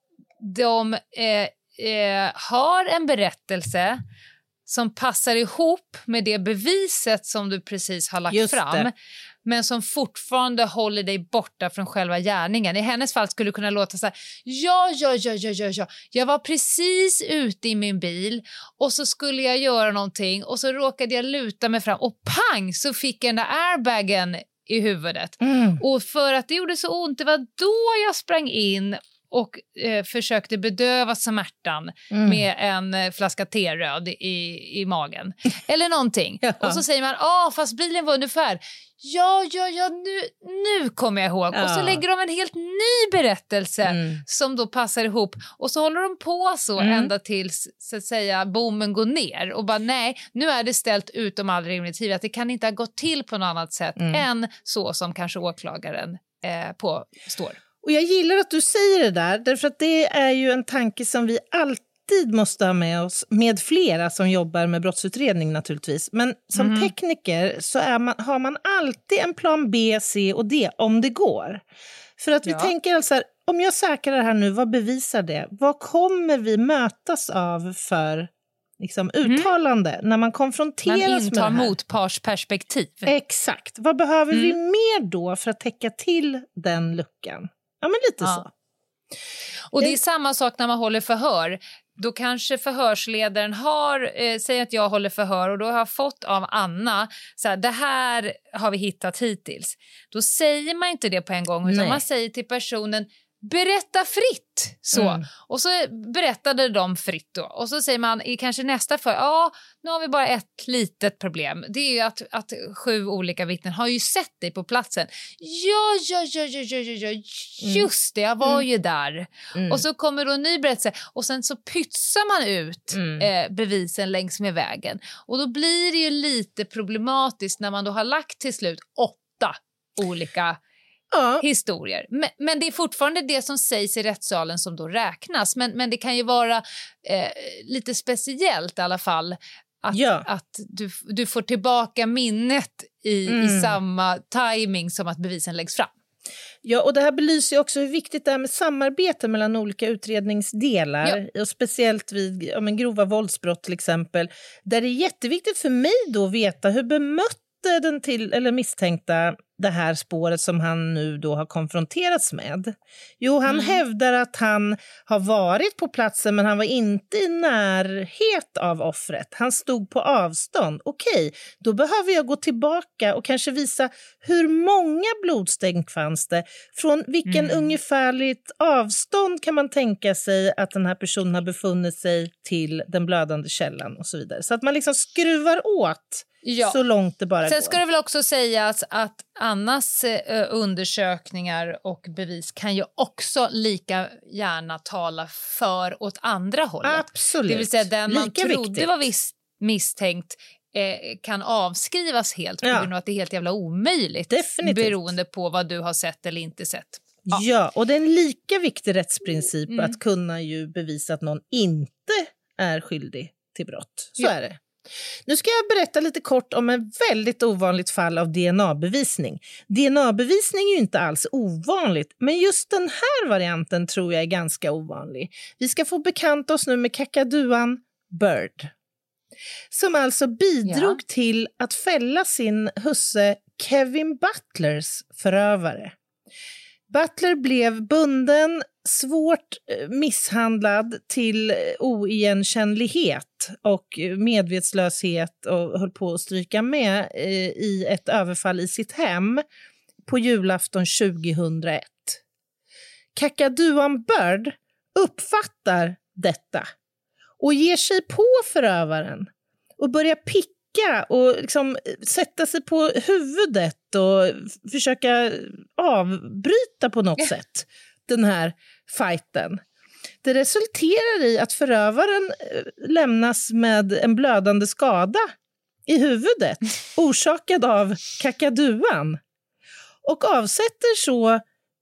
de eh, eh, har en berättelse som passar ihop med det beviset som du precis har lagt Just fram. det. Men som fortfarande håller dig borta från själva gärningen. I hennes fall skulle det kunna låta så här: ja, ja, ja, ja, ja, ja. Jag var precis ute i min bil och så skulle jag göra någonting och så råkade jag luta mig fram och pang så fick jag den där airbagen i huvudet. Mm. Och för att det gjorde så ont, det var då jag sprang in och eh, försökte bedöva smärtan mm. med en eh, flaska teröd i, i magen. Eller någonting. Ja. Och så säger man, ja fast bilen var ungefär. Ja, ja, ja, nu, nu kommer jag ihåg. Ja. Och så lägger de en helt ny berättelse mm. som då passar ihop. Och så håller de på så mm. ända tills så att säga bommen går ner. Och bara nej, nu är det ställt utom all rimlig tid att det kan inte ha gått till på något annat sätt mm. än så som kanske åklagaren eh, påstår. Och jag gillar att du säger det där, därför att det är ju en tanke som vi alltid måste ha med oss, med flera som jobbar med brottsutredning naturligtvis. Men som mm. tekniker så är man, har man alltid en plan B, C och D om det går. För att vi ja. tänker alltså här, om jag säkrar det här nu, vad bevisar det? Vad kommer vi mötas av för liksom, uttalande mm. när man konfronteras med det här? Man intar motpartsperspektiv. Exakt. Vad behöver mm. vi mer då för att täcka till den luckan? Ja, men lite ja. så. Och det är samma sak när man håller förhör. Då kanske förhörsledaren har, eh, säger att jag håller förhör och då har jag fått av Anna, så här, det här har vi hittat hittills. Då säger man inte det på en gång, utan Nej. man säger till personen, berätta fritt. Så. Mm. Och så berättade de fritt då. Och så säger man i kanske nästa för, ja, nu har vi bara ett litet problem. Det är ju att, att sju olika vittnen har ju sett dig på platsen. Ja, ja, ja, ja, ja, ja, ja. Just det, jag var mm. ju där. Mm. Och så kommer då en ny berättelse. Och sen så pytsar man ut mm. eh, bevisen längs med vägen. Och då blir det ju lite problematiskt när man då har lagt till slut åtta olika Ja. historier. Men, men det är fortfarande det som sägs i rättssalen som då räknas. Men, men det kan ju vara eh, lite speciellt i alla fall att, ja. att du, du får tillbaka minnet i, mm. i samma timing som att bevisen läggs fram. Ja, och det här belyser ju också hur viktigt det är med samarbete mellan olika utredningsdelar. Ja. Och speciellt vid ja, men grova våldsbrott till exempel. Där det är jätteviktigt för mig då att veta hur bemött den till, eller misstänkta det här spåret som han nu då har konfronterats med. Jo, han mm. hävdar att han har varit på platsen men han var inte i närhet av offret. Han stod på avstånd. Okej, då behöver jag gå tillbaka och kanske visa hur många blodstänk fanns det. Från vilken mm. ungefärligt avstånd kan man tänka sig att den här personen har befunnit sig till den blödande källan och så vidare. Så att man liksom skruvar åt ja. så långt det bara Sen går. Sen ska det väl också sägas att Annas eh, undersökningar och bevis kan ju också lika gärna tala för åt andra hållet. Absolut. Det vill säga den man lika trodde viktigt. var viss, misstänkt eh, kan avskrivas helt på grund av ja. att det är helt jävla omöjligt. Definitivt. Beroende på vad du har sett eller inte sett. Ja, ja och det är en lika viktig rättsprincip mm. att kunna ju bevisa att någon inte är skyldig till brott. Så ja. är det. Nu ska jag berätta lite kort om ett väldigt ovanligt fall av D N A-bevisning. D N A-bevisning är ju inte alls ovanligt, men just den här varianten tror jag är ganska ovanlig. Vi ska få bekanta oss nu med kakaduan Bird, som alltså bidrog ja. till att fälla sin husse Kevin Butlers förövare. Butler blev bunden, svårt misshandlad till oigenkännlighet och medvetslöshet och höll på att stryka med i ett överfall i sitt hem på julafton tjugohundraett. Kakaduan Bird uppfattar detta och ger sig på förövaren och börjar picka och liksom sätta sig på huvudet och försöka avbryta på något sätt den här fighten. Det resulterar i att förövaren lämnas med en blödande skada i huvudet orsakad av kakaduan och avsätter så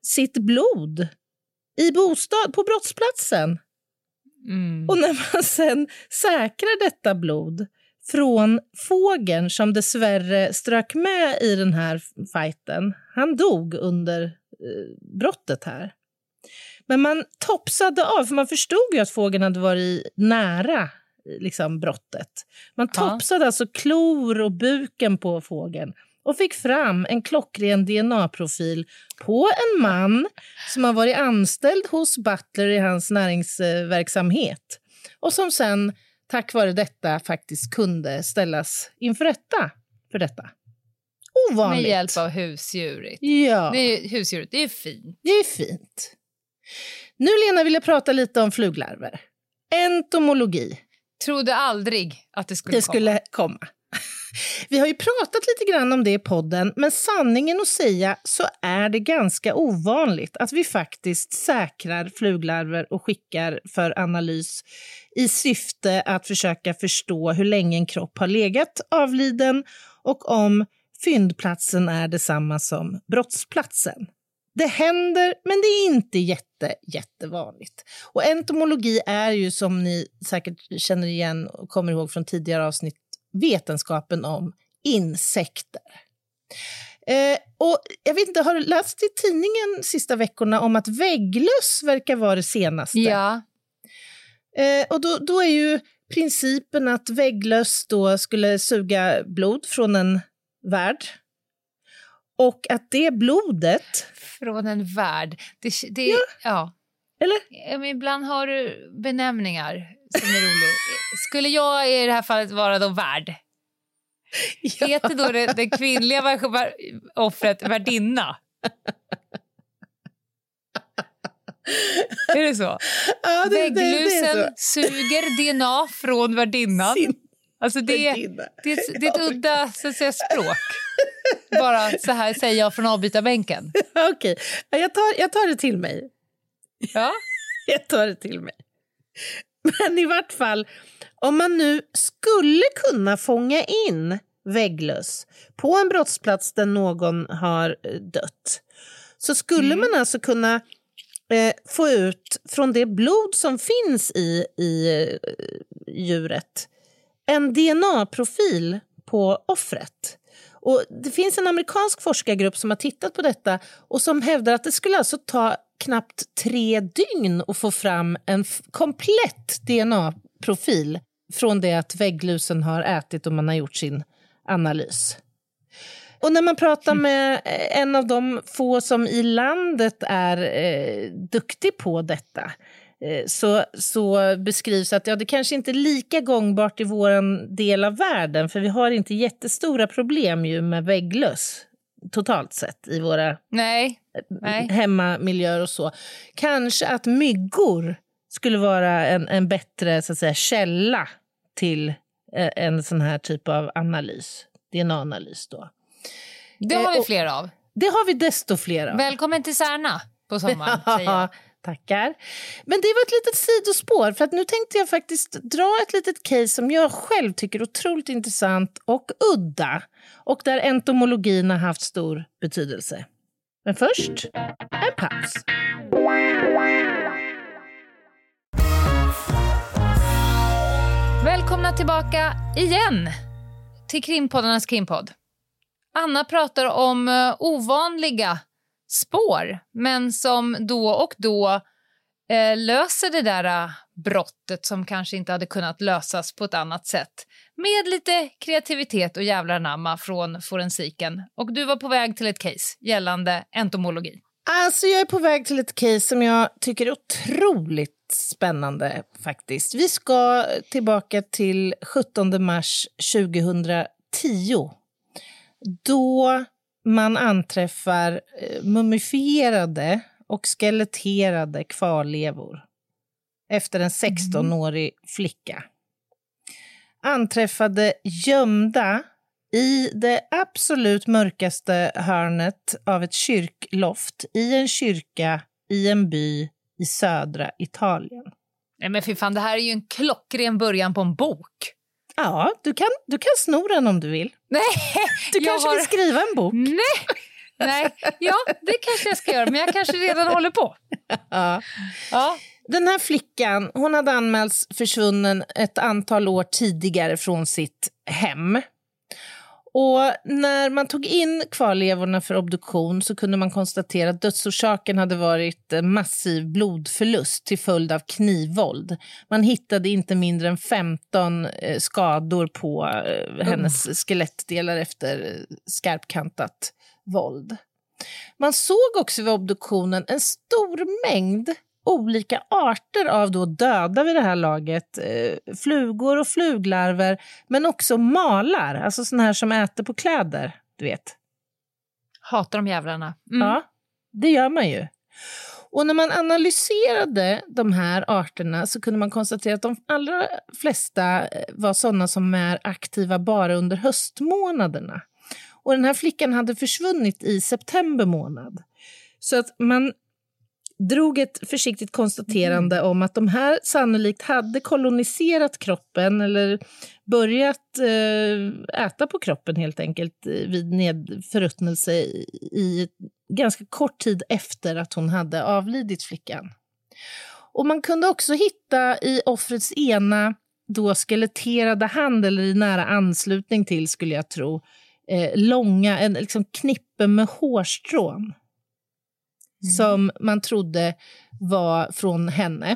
sitt blod i bostad på brottsplatsen. Mm. Och när man sen säkrar detta blod från fågeln som dessvärre strök med i den här fighten. Han dog under eh, brottet här. Men man topsade av, för man förstod ju att fågeln hade varit nära liksom, brottet. Man topsade ja. alltså klor och buken på fågeln och fick fram en klockren D N A-profil på en man som har varit anställd hos Butler i hans näringsverksamhet och som sen tack vare detta faktiskt kunde ställas inför rätta för detta. Ovanligt. Med hjälp av husdjuret. Ja. Det är, husdjuret, det är fint. Det är fint. Nu, Lena, vill jag prata lite om fluglarver. Entomologi. Trodde aldrig att det skulle det komma. skulle komma. Vi har ju pratat lite grann om det i podden, men sanningen att säga så är det ganska ovanligt att vi faktiskt säkrar fluglarver och skickar för analys i syfte att försöka förstå hur länge en kropp har legat avliden och om fyndplatsen är detsamma som brottsplatsen. Det händer, men det är inte jätte, jättevanligt. Och entomologi är ju, som ni säkert känner igen och kommer ihåg från tidigare avsnitt, vetenskapen om insekter. Eh, och jag vet inte, har du läst i tidningen sista veckorna om att vägglöss verkar vara det senaste? Ja. Eh, och då, då är ju principen att vägglöss då skulle suga blod från en värd. Och att det blodet... Från en värld. Det, det, ja. ja. Eller? Men ibland har du benämningar som är roliga. Skulle jag i det här fallet vara då värd? Ja. Heter då det, det kvinnliga offret värdinna? Är det så? Ja, det, Vägglusen det, det är så. Suger D N A från värdinnan. Sin alltså det, det, det, det är ett udda så att säga, språk. Bara så här säger jag från avbytarbänken. Okej, jag tar, jag tar det till mig. Ja? Jag tar det till mig. Men i vart fall, om man nu skulle kunna fånga in vägglöss på en brottsplats där någon har dött, så skulle mm. man alltså kunna eh, få ut från det blod som finns i, i eh, djuret en D N A-profil på offret. Och det finns en amerikansk forskargrupp som har tittat på detta och som hävdar att det skulle alltså ta knappt tre dygn att få fram en f- komplett D N A-profil från det att vägglusen har ätit och man har gjort sin analys. Och när man pratar med en av de få som i landet är eh, duktig på detta eh, så, så beskrivs att ja, det kanske inte är lika gångbart i vår del av världen, för vi har inte jättestora problem ju med vägglöss totalt sett i våra Nej. Nej. hemmamiljöer och så. Kanske att myggor skulle vara en, en bättre så att säga, källa till eh, en sån här typ av analys, D N A-analys då. Det har vi fler av. Det har vi desto fler av. Välkommen till Särna på sommaren, säger jag. Tackar. Men det var ett litet sidospår, för att nu tänkte jag faktiskt dra ett litet case som jag själv tycker är otroligt intressant och udda, och där entomologin har haft stor betydelse. Men först, en paus. Välkomna tillbaka igen till Krimpoddarnas Krimpodd. Anna pratar om uh, ovanliga spår, men som då och då uh, löser det där uh, brottet som kanske inte hade kunnat lösas på ett annat sätt. Med lite kreativitet och jävlar namma från forensiken. Och du var på väg till ett case gällande entomologi. Alltså jag är på väg till ett case som jag tycker är otroligt spännande faktiskt. Vi ska tillbaka till sjuttonde mars tjugohundratio. Då man anträffar mumifierade och skeletterade kvarlevor efter en sextonårig flicka. Anträffade gömda i det absolut mörkaste hörnet av ett kyrkloft i en kyrka i en by i södra Italien. Nej men fy fan, det här är ju en klockren början på en bok. Ja, du kan, du kan sno den om du vill. Nej, du kanske har... vill skriva en bok. Nej, Nej, ja, det kanske jag ska göra, men jag kanske redan håller på. Ja. Ja. Den här flickan, hon hade anmälts försvunnen ett antal år tidigare från sitt hem. Och när man tog in kvarlevorna för obduktion så kunde man konstatera att dödsorsaken hade varit massiv blodförlust till följd av knivvåld. Man hittade inte mindre än femton skador på hennes mm. skelettdelar efter skarpkantat våld. Man såg också vid obduktionen en stor mängd olika arter av då döda vid det här laget. Eh, flugor och fluglarver, men också malar. Alltså såna här som äter på kläder, du vet. Hatar de jävlarna. Mm. Ja, det gör man ju. Och när man analyserade de här arterna så kunde man konstatera att de allra flesta var sådana som är aktiva bara under höstmånaderna. Och den här flickan hade försvunnit i september månad. Så att man drog ett försiktigt konstaterande mm. om att de här sannolikt hade koloniserat kroppen eller börjat eh, äta på kroppen helt enkelt vid nedförruttnelse i, i ganska kort tid efter att hon hade avlidit, flickan. Och man kunde också hitta i offrets ena då skeletterade hand, eller i nära anslutning till, skulle jag tro, eh, långa, en liksom knippe med hårstrån. Mm. Som man trodde var från henne.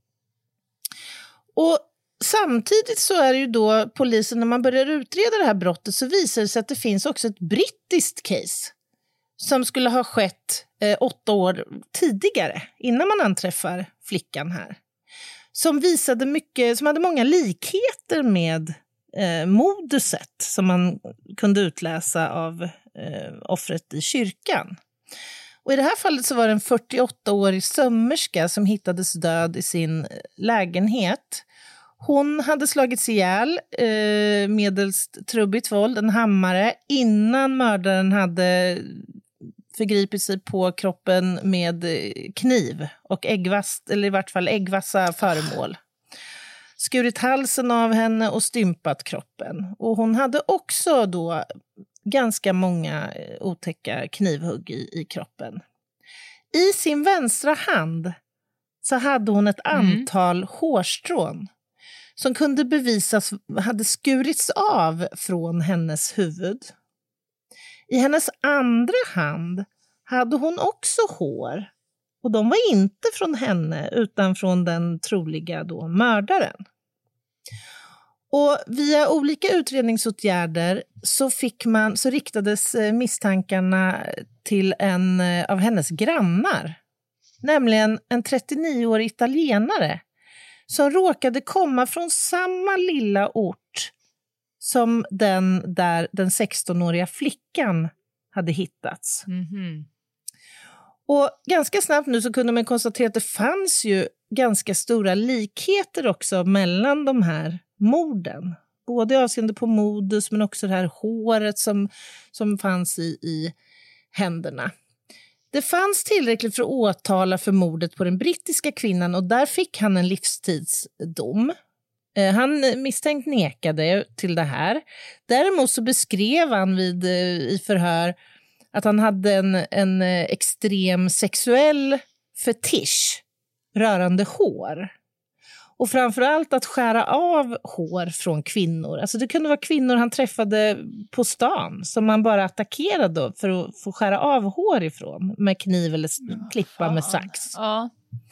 Och samtidigt så är det ju då polisen, när man börjar utreda det här brottet, så visar det sig att det finns också ett brittiskt case som skulle ha skett eh, åtta år tidigare, innan man anträffar flickan här. Som visade mycket, som hade många likheter med eh, moduset som man kunde utläsa av eh, offret i kyrkan. Och i det här fallet så var det en fyrtioåttaårig sömmerska som hittades död i sin lägenhet. Hon hade slagits ihjäl eh, medelst trubbigt våld, en hammare, innan mördaren hade förgripit sig på kroppen med kniv och äggvass, eller i vart fall äggvassa föremål. Skurit halsen av henne och stympat kroppen. Och hon hade också då ganska många otäcka knivhugg i, i kroppen. I sin vänstra hand så hade hon ett antal mm. hårstrån som kunde bevisas hade skurits av från hennes huvud. I hennes andra hand hade hon också hår, och de var inte från henne utan från den troliga då mördaren. Och via olika utredningsåtgärder så, fick man, så riktades misstankarna till en av hennes grannar. Nämligen en trettionioårig italienare som råkade komma från samma lilla ort som den där den sextonåriga flickan hade hittats. Mm-hmm. Och ganska snabbt nu så kunde man konstatera att det fanns ju ganska stora likheter också mellan de här morden. Både avseende på modus men också det här håret som, som fanns i, i händerna. Det fanns tillräckligt för att åtala för mordet på den brittiska kvinnan, och där fick han en livstidsdom. Eh, han misstänkt nekade till det här. Däremot så beskrev han vid, eh, i förhör att han hade en, en eh, extrem sexuell fetisch rörande hår. Och framförallt att skära av hår från kvinnor. Alltså det kunde vara kvinnor han träffade på stan som man bara attackerade för att få skära av hår ifrån med kniv eller klippa ja, med sax. Ja.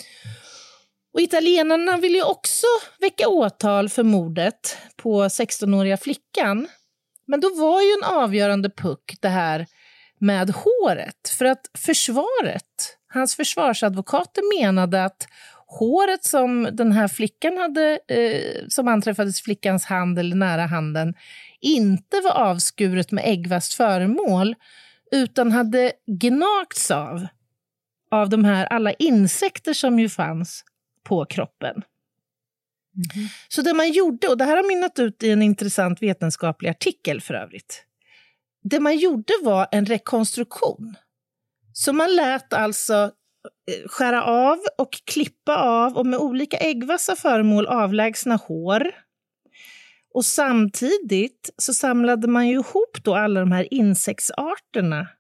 Och italienarna ville ju också väcka åtal för mordet på sextonåriga flickan. Men då var ju en avgörande puck det här med håret. För att försvaret, hans försvarsadvokater menade att håret som den här flickan hade, eh, som anträffades flickans hand eller nära handen, inte var avskuret med äggvast föremål utan hade gnagts av av de här alla insekter som ju fanns på kroppen. Mm-hmm. Så det man gjorde, och det här har mynnat ut i en intressant vetenskaplig artikel för övrigt. Det man gjorde var en rekonstruktion. Så man lät alltså skära av och klippa av och med olika äggvassa föremål avlägsna hår. Och samtidigt så samlade man ju ihop då alla de här insektsarterna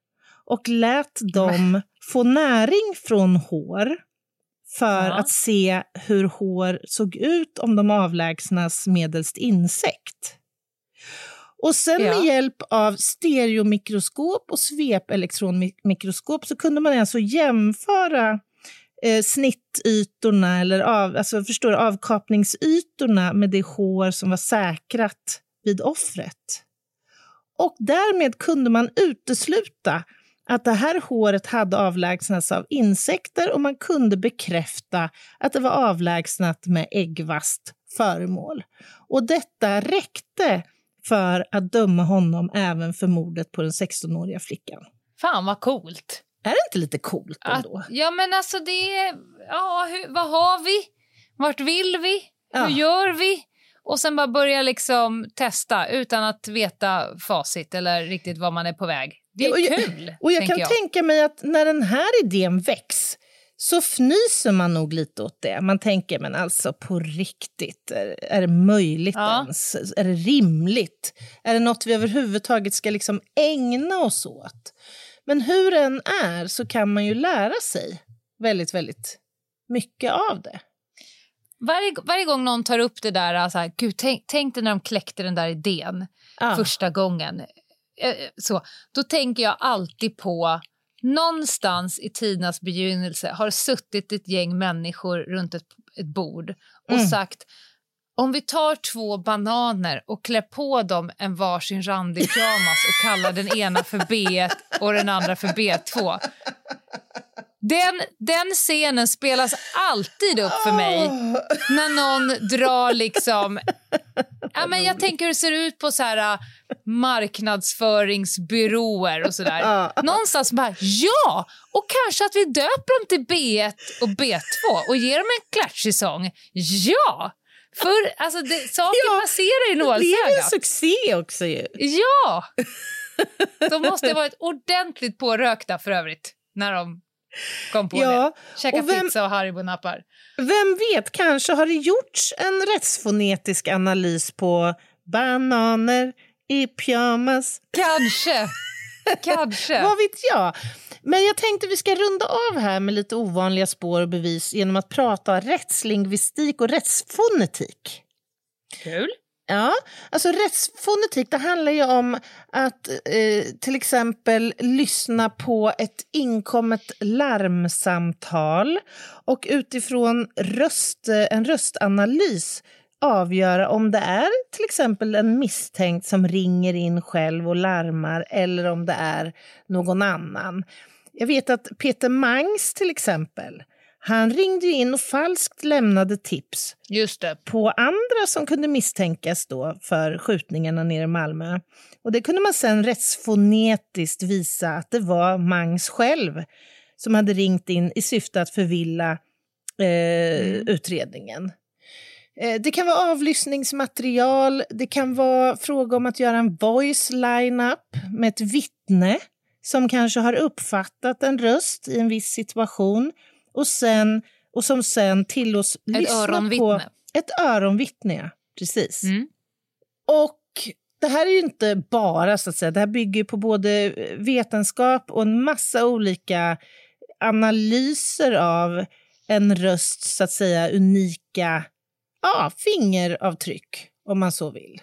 och lät dem få näring från hår för Ja. att se hur hår såg ut om de avlägsnas medelst insekt. Och sen Ja. med hjälp av stereomikroskop och svepelektronmikroskop så kunde man alltså jämföra eh, snittytorna eller av, alltså förstår du, avkapningsytorna med det hår som var säkrat vid offret. Och därmed kunde man utesluta att det här håret hade avlägsnats av insekter och man kunde bekräfta att det var avlägsnat med äggvast föremål. Och detta räckte för att döma honom även för mordet på den sextonåriga flickan. Fan vad coolt. Är det inte lite coolt ändå? Att, ja men alltså det är, ja hur, vad har vi? Vart vill vi? Ja. Hur gör vi? Och sen bara börja liksom testa utan att veta facit eller riktigt var man är på väg. Det är och jag, kul. Och jag tänker kan jag. tänka mig att när den här idén väcks så fnyser man nog lite åt det. Man tänker, men alltså på riktigt, är, är det möjligt Ja. ens? Är det rimligt? Är det något vi överhuvudtaget ska liksom ägna oss åt? Men hur den är så kan man ju lära sig väldigt, väldigt mycket av det. Varje, varje gång någon tar upp det där, så här, gud, tänk, tänk dig när de kläckte den där idén Ja. första gången. Eh, Så, då tänker jag alltid på någonstans i tidernas begynnelse har suttit ett gäng människor runt ett, ett bord och Mm. sagt om vi tar två bananer och klär på dem en varsin randig pyjamas och kallar den ena för B ett och den andra för B två. Den, den scenen spelas alltid upp för mig när någon drar liksom... Ja, men jag tänker hur det ser ut på så här uh, marknadsföringsbyråer och sådär. Någonstans bara, ja! Och kanske att vi döper dem till B ett och B två och ger dem en klatschig sång. Ja! För alltså, det, saker Ja, passerar i Det blev en nålsögat. succé också ju. Ja! De måste ha varit ordentligt pårökta för övrigt när de kom på Ja, det. Käka och vem- pizza och Haribo-nappar. Vem vet, kanske har det gjorts en rättsfonetisk analys på bananer i pyjamas. Kanske. Kanske. Vad vet jag? Men jag tänkte vi ska runda av här med lite ovanliga spår och bevis genom att prata rättslingvistik och rättsfonetik. Kul. Ja, alltså rättsfonetik, det handlar ju om att eh, till exempel lyssna på ett inkommet larmsamtal och utifrån röst, en röstanalys avgöra om det är till exempel en misstänkt som ringer in själv och larmar eller om det är någon annan. Jag vet att Peter Mangs till exempel, han ringde in och falskt lämnade tips Just det. på andra som kunde misstänkas då för skjutningarna nere i Malmö. Och det kunde man sen rättsfonetiskt visa att det var Mangs själv som hade ringt in i syfte att förvilla eh, Mm. utredningen. Eh, det kan vara avlyssningsmaterial, det kan vara fråga om att göra en voice line-up med ett vittne som kanske har uppfattat en röst i en viss situation och, sen, och som sen tillåts lyssna öronvittne. på ett öronvittne. Ja, precis. Mm. Och det här är ju inte bara, så att säga, det här bygger på både vetenskap och en massa olika analyser av en röst, så att säga, unika ja, fingeravtryck, om man så vill.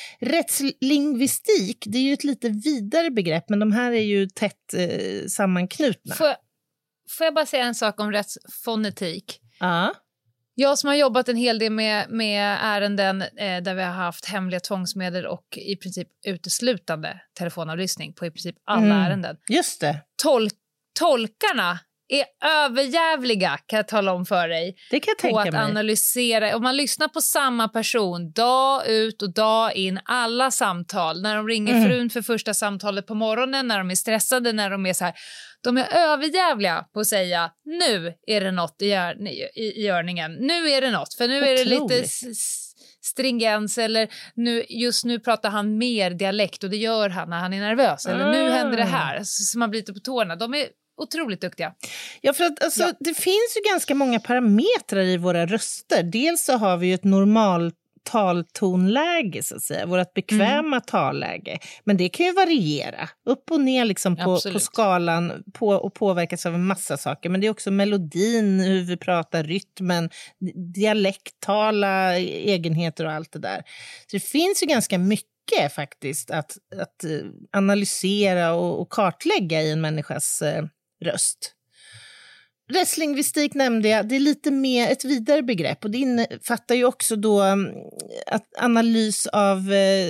Rättslingvistik, det är ju ett lite vidare begrepp, men de här är ju tätt eh, sammanknutna. Får, får jag bara säga en sak om rättsfonetik? Ja. Jag som har jobbat en hel del med, med ärenden eh, där vi har haft hemliga tvångsmedel och i princip uteslutande telefonavlyssning på i princip alla Mm. ärenden. Just det, Tol- tolkarna är överjävliga, kan jag tala om för dig, det kan jag på tänka att mig. analysera. Om man lyssnar på samma person dag ut och dag in, alla samtal, när de ringer Mm. frun för första samtalet på morgonen, när de är stressade, när de är så här, de är överjävliga på att säga nu är det något i, gör- i, i görningen, nu är det något, för nu är det lite Otroligt. s- s- stringens eller nu, just nu pratar han mer dialekt och det gör han när han är nervös eller nu Ah. händer det här, så, så man blir lite på tårna. De är otroligt duktiga. Ja, för att alltså, Ja. det finns ju ganska många parametrar i våra röster. Dels så har vi ju ett normalt taltonläge så att säga, vårt bekväma mm. talläge. Men det kan ju variera upp och ner liksom på, på skalan på, och påverkas av en massa saker. Men det är också melodin, hur vi pratar, rytmen, dialektala egenheter och allt det där. Så det finns ju ganska mycket faktiskt att, att analysera och, och kartlägga i en människas eh, röst. Rättslingvistik nämnde jag, det är lite mer ett vidare begrepp och det innefattar ju också då att analys av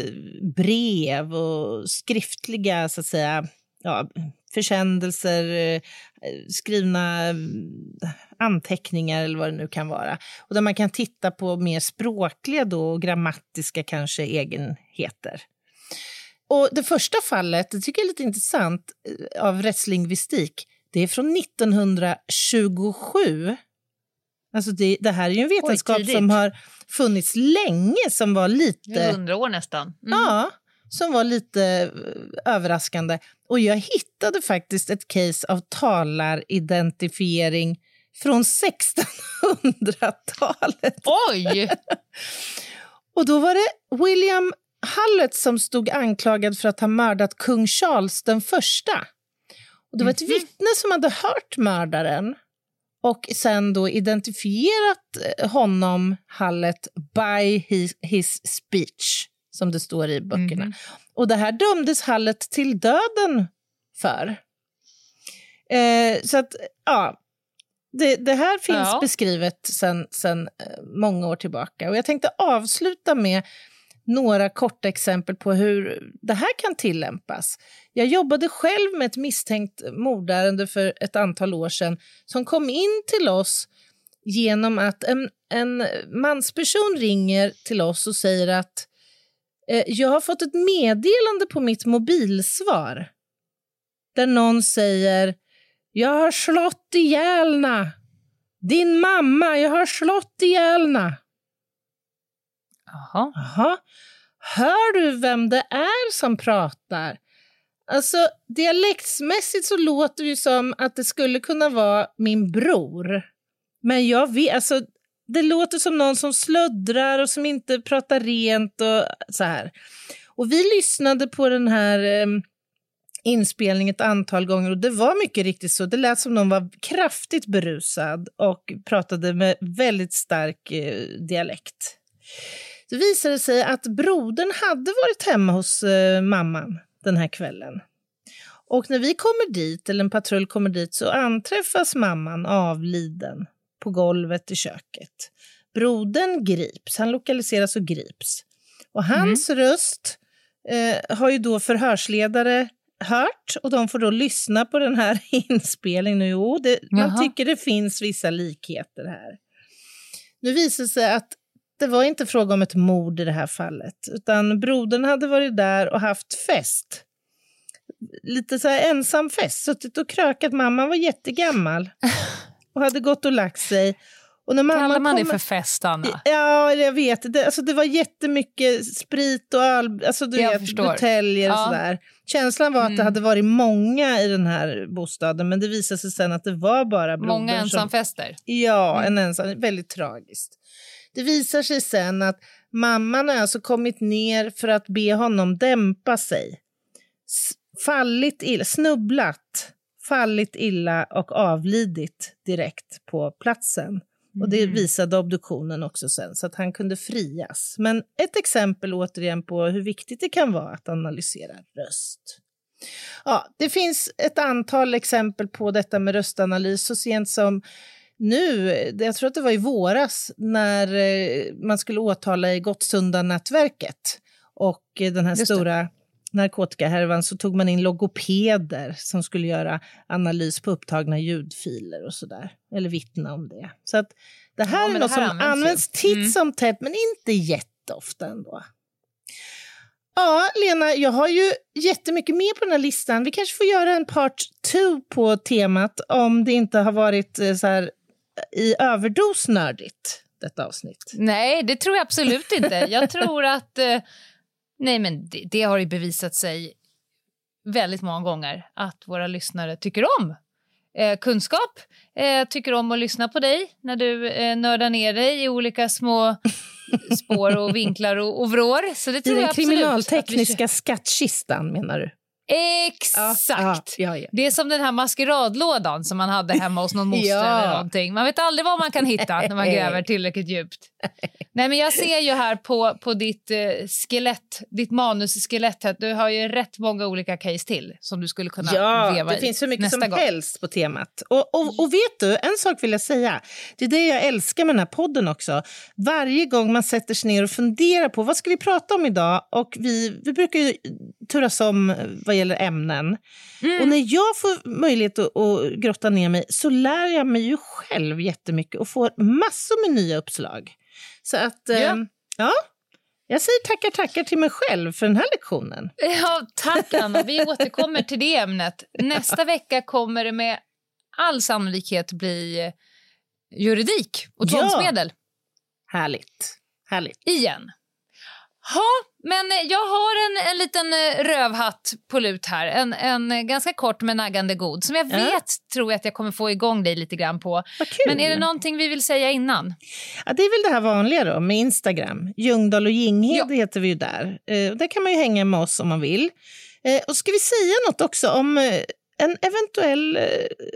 brev och skriftliga så att säga, ja, försändelser, skrivna anteckningar eller vad det nu kan vara. Och där man kan titta på mer språkliga då och grammatiska kanske egenheter. Och det första fallet, det tycker jag är lite intressant av rättslingvistik. Det är från nittonhundratjugosju. Alltså det, det här är ju en vetenskap Oj, som har funnits länge, som var lite... hundra år nästan. Mm. Ja, som var lite överraskande. Och jag hittade faktiskt ett case av talaridentifiering från sextonhundratalet. Oj! Och då var det William Hallett som stod anklagad för att ha mördat kung Charles den första. Och det var ett mm-hmm. vittne som hade hört mördaren och sen då identifierat honom, Hallett, by his, his speech, som det står i böckerna. Mm. Och det här dömdes Hallett till döden för. Eh, så att, ja, det, det här finns ja. beskrivet sen, sen många år tillbaka. Och jag tänkte avsluta med några korta exempel på hur det här kan tillämpas. Jag jobbade själv med ett misstänkt mordärende för ett antal år sedan som kom in till oss genom att en, en mansperson ringer till oss och säger att eh, jag har fått ett meddelande på mitt mobilsvar där någon säger jag har slått ihjälna. Din mamma, jag har slått ihjälna. Jaha. Jaha. Hör du vem det är som pratar? Alltså, dialektsmässigt så låter det ju som att det skulle kunna vara min bror. Men jag vet, alltså, det låter som någon som slöddrar och som inte pratar rent och så här. Och vi lyssnade på den här eh, inspelningen ett antal gånger och det var mycket riktigt så. Det lät som någon var kraftigt berusad och pratade med väldigt stark eh, dialekt. Det visade sig att brodern hade varit hemma hos eh, mamman den här kvällen. Och när vi kommer dit, eller en patrull kommer dit, så anträffas mamman avliden på golvet i köket. Brodern grips, han lokaliseras och grips. Och hans mm. röst eh, har ju då förhörsledare hört och de får då lyssna på den här inspelningen. Jo, det, man tycker det finns vissa likheter här. Nu visar det sig att det var inte fråga om ett mord i det här fallet, utan brodern hade varit där och haft fest. Lite så här ensam fest, suttit och krökat. Mamman var jättegammal och hade gått och lagt sig. Och när mamma kallar man kom... det för fest, Anna? Ja, jag vet. Det, alltså, det var jättemycket sprit och all... alltså, du jag vet, buteljer och ja. sådär. Känslan var att mm. det hade varit många i den här bostaden, men det visade sig sen att det var bara brodern. Många ensamfester? Som... Ja, en ensam. Väldigt tragiskt. Det visar sig sen att mamman har alltså kommit ner för att be honom dämpa sig. Fallit illa, snubblat, fallit illa och avlidit direkt på platsen. Mm. Och det visade obduktionen också sen, så att han kunde frias. Men ett exempel återigen på hur viktigt det kan vara att analysera röst. Ja, det finns ett antal exempel på detta med röstanalys så sent som nu, jag tror att det var i våras när man skulle åtala i Gottsunda-nätverket och den här stora narkotikahärvan, så tog man in logopeder som skulle göra analys på upptagna ljudfiler och sådär, eller vittna om det. Så att det här ja, är något här som används titt mm. som tätt, men inte jätteofta ändå. Ja, Lena, jag har ju jättemycket mer på den här listan. Vi kanske får göra en part två på temat om det inte har varit så här i överdos nördigt, detta avsnitt. Nej, det tror jag absolut inte. Jag tror att eh, nej, men det, det har ju bevisat sig väldigt många gånger att våra lyssnare tycker om eh, kunskap, eh, tycker om att lyssna på dig när du eh, nördar ner dig i olika små spår och vinklar och, och vrår. Så det I tror den jag absolut kriminaltekniska att vi... skattkistan menar du? Exakt! Ja, ja, ja. Det är som den här maskeradlådan som man hade hemma hos någon moster Ja. eller någonting. Man vet aldrig vad man kan hitta när man gräver tillräckligt djupt. Nej, men jag ser ju här på, på ditt eh, skelett, ditt manusskelett att du har ju rätt många olika case till som du skulle kunna Ja, veva det i finns så mycket nästa som gång. helst på temat. Och, och, och vet du, en sak vill jag säga. Det är det jag älskar med den här podden också. Varje gång man sätter sig ner och funderar på vad ska vi prata om idag, och vi, vi brukar ju turas om vad gäller ämnen. Mm. Och när jag får möjlighet att, att grotta ner mig så lär jag mig ju själv jättemycket och får massor med nya uppslag. Så att, ja. Eh, ja, jag säger tackar tackar till mig själv för den här lektionen. Ja, tack Anna. Vi återkommer till det ämnet. Nästa vecka kommer det med all sannolikhet bli juridik och tvångsmedel. Ja. Härligt. Härligt. Igen. Ja, men jag har en, en liten rövhatt på lut här. En, en ganska kort men naggande god som jag vet, ja. tror jag att jag kommer få igång dig lite grann på. Men är det någonting vi vill säga innan? Ja, det är väl det här vanliga då med Instagram. Ljungdahl och Ginghede ja. heter vi ju där. Eh, där kan man ju hänga med oss om man vill. Eh, och ska vi säga något också om eh, en eventuell eh,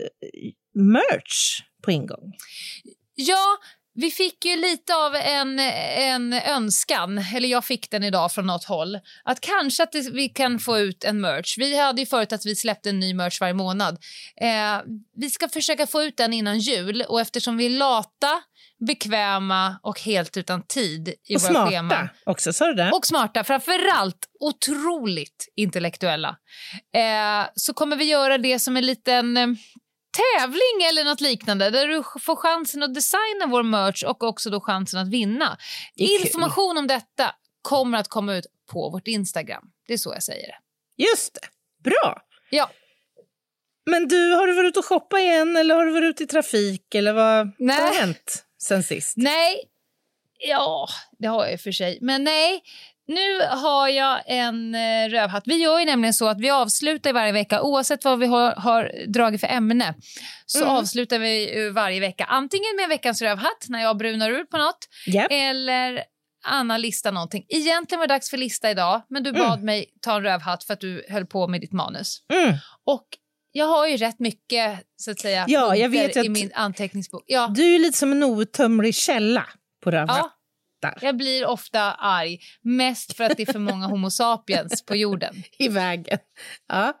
merch på ingång? Ja, vi fick ju lite av en, en önskan, eller jag fick den idag från något håll, att kanske att det, vi kan få ut en merch. Vi hade ju förut att vi släppte en ny merch varje månad. Eh, vi ska försöka få ut den innan jul, och eftersom vi är lata, bekväma och helt utan tid i och våra smarta scheman. också, sa du det? Och smarta, framförallt otroligt intellektuella. Eh, så kommer vi göra det som en liten... Eh, tävling eller något liknande där du får chansen att designa vår merch och också då chansen att vinna. Information om detta kommer att komma ut på vårt Instagram. Det är så jag säger det. Just det. Bra. Ja. Men du, har du varit ute och shoppa igen eller har du varit ute i trafik eller vad, nej. vad har hänt sen sist? Nej. Ja, det har jag i och för sig. Men nej. Nu har jag en eh, rövhatt. Vi gör ju nämligen så att vi avslutar varje vecka, oavsett vad vi har, har dragit för ämne, så mm. avslutar vi varje vecka antingen med veckans rövhatt när jag brunar ur på något, yep. eller Anna listar någonting. Egentligen var det dags för lista idag, men du bad mm. mig ta en rövhatt för att du höll på med ditt manus. Mm. Och jag har ju rätt mycket, så att säga, ja, jag vet i min anteckningsbok. Ja. Du är ju lite som en outtömlig källa på rövhatt. Ja. Jag blir ofta arg, mest för att det är för många homo sapiens på jorden. I vägen. Ja.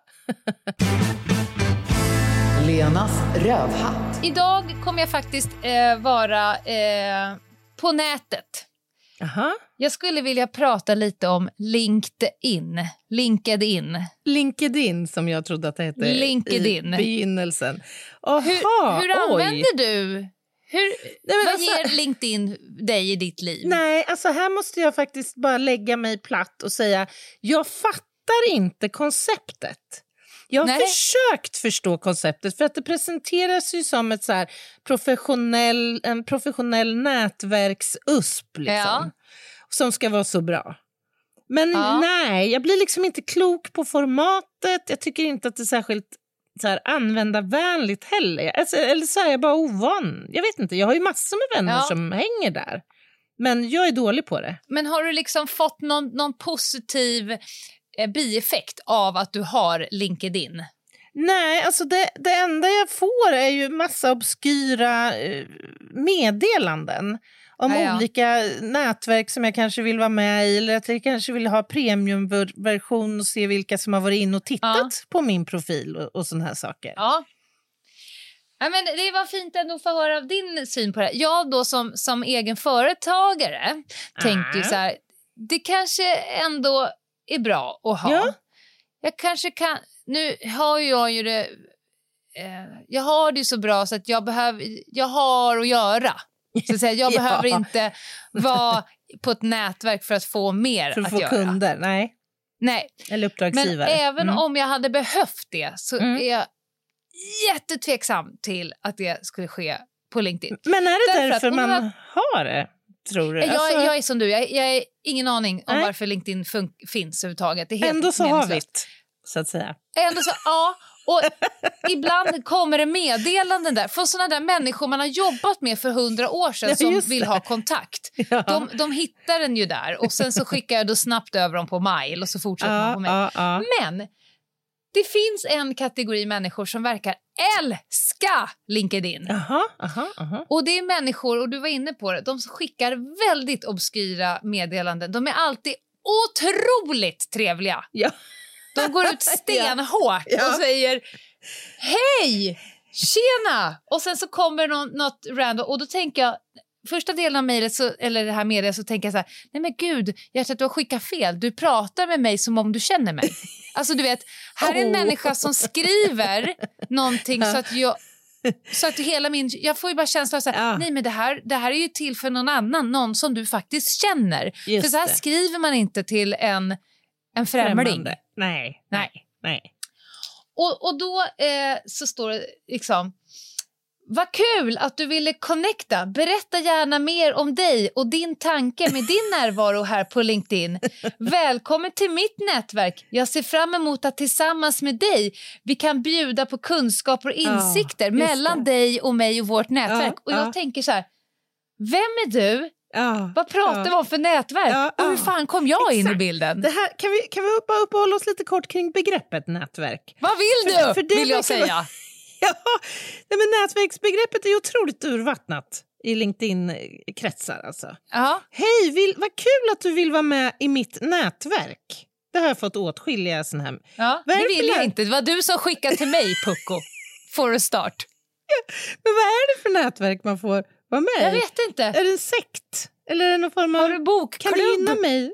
Lenas rövhatt. Idag kommer jag faktiskt eh, vara eh, på nätet. Aha. Jag skulle vilja prata lite om LinkedIn. LinkedIn. LinkedIn som jag trodde att det hette LinkedIn. i begynnelsen. Aha, hur hur använder oj. du... Hur, Nej, vad alltså, ger LinkedIn dig i ditt liv? Nej, alltså här måste jag faktiskt bara lägga mig platt och säga, jag fattar inte konceptet. Jag har Nej. försökt förstå konceptet för att det presenteras ju som ett så här professionell, en professionell nätverks-usp liksom, ja. som ska vara så bra. Men ja. nej, jag blir liksom inte klok på formatet. Jag tycker inte att det är särskilt så här användarvänligt heller. Alltså, eller så är jag bara ovan. Jag vet inte, jag har ju massor med vänner ja. som hänger där. Men jag är dålig på det. Men har du liksom fått någon, någon positiv eh, bieffekt av att du har LinkedIn? Nej, alltså det, det enda jag får är ju massa obskyra eh, meddelanden om ja, ja. olika nätverk som jag kanske vill vara med i, eller att jag kanske vill ha premiumversion och se vilka som har varit in och tittat ja. på min profil och, och såna här saker. Ja. Ja, men det var fint ändå att få höra av din syn på det. Jag då som, som egen företagare ah. tänkte ju så här, det kanske ändå är bra att ha. Ja. Jag kanske kan, nu har jag ju det, eh, jag har det så bra så att jag behöver, jag har att göra. Så att säga, jag ja. behöver inte vara på ett nätverk för att få mer att, för att få göra. kunder, nej. Nej. Eller uppdragsgivare. Men även mm. om jag hade behövt det så mm. är jag jättetveksam till att det skulle ske på LinkedIn. Men är det därför, därför man jag, har det, tror du? Jag, alltså, jag är som du, jag, jag är ingen aning om nej. varför LinkedIn fun- finns överhuvudtaget. Det är helt ändå så meningslöst. har vi det, så att säga. Ändå så, ja. Och ibland kommer det meddelanden där. För sådana där människor man har jobbat med för hundra år sedan Ja, som just vill det. ha kontakt. Ja. De, de hittar den ju där och sen så skickar jag då snabbt över dem på mail och så fortsätter man Ja, på mail. ja, ja. Men det finns en kategori människor som verkar älska LinkedIn. Aha, aha, aha. Och det är människor, och du var inne på det, de som skickar väldigt obskyra meddelanden. De är alltid otroligt trevliga. Ja. De går ut stenhårt Ja. och säger hej, tjena! Och sen så kommer någon, något random och då tänker jag, första delen av mejlet så, eller det här mediet så tänker jag så här, nej men gud, jag tror att du har skickat fel. Du pratar med mig som om du känner mig. Alltså du vet, här är en Oh. människa som skriver någonting så att jag så att hela min, jag får ju bara känslan så här, Ja. nej men det här, det här är ju till för någon annan, någon som du faktiskt känner. Just för så här det. skriver man inte till en, en främling. Främmande. Nej, Nej. nej. Och, och då eh, så står det liksom, vad kul att du ville connecta. Berätta gärna mer om dig och din tanke med din närvaro här på LinkedIn. Välkommen till mitt nätverk. Jag ser fram emot att tillsammans med dig vi kan bjuda på kunskaper och insikter just mellan det. dig och mig och vårt nätverk. Ja, och jag ja. tänker så här, vem är du? Ja, Vad pratar ja. vi om för nätverk? Ja, och hur ja. fan kom jag in i Exakt. bilden? Det här, kan vi, kan vi bara uppehålla oss lite kort kring begreppet nätverk? Vad vill För- du? för det vill jag verkar säga. vara- Ja, nej, men nätverksbegreppet är otroligt urvattnat i LinkedIn-kretsar. Alltså. Ja. Hej, vill, vad kul att du vill vara med i mitt nätverk. Det har jag fått åtskilliga sån här. Ja, Vad är det det för vill jag nät- inte. Det var du som skickade till mig, Pucko. For a start. Men vad är det för nätverk man får vara med Jag i? vet inte. Är det en sekt? Eller är det någon form av... Har du bokklubb? Kan du gynna mig?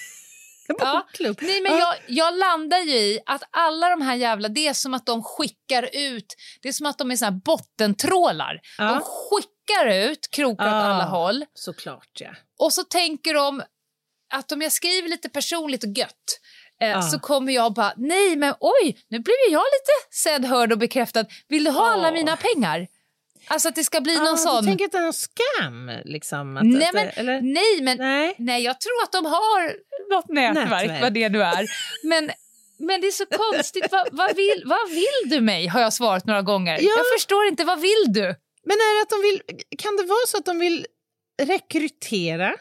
Ja. Bokklubb. Nej, men Ja. jag, jag landar ju i att alla de här jävla... Det är som att de skickar ut... Det är som att de är såna här bottentrålar. Ja. De skickar ut krokar åt Ja. alla håll. Såklart, ja. Och så tänker de att om jag skriver lite personligt och gött eh, Ja. så kommer jag bara, nej men oj, nu blev jag lite sedd, hörd och bekräftad. Vill du ha Ja. alla mina pengar? Alltså att det ska bli Ah, någon sån... Du tänker att det är någon scam? Liksom, att, Nej, att, men, eller? nej, men Nej. nej, jag tror att de har något nätverk, Nätverk. vad det nu är. Men, men det är så konstigt. vad, vad, vill, vad vill du mig, har jag svarat några gånger. Ja. Jag förstår inte, vad vill du? Men är det att de vill, kan det vara så att de vill rekrytera?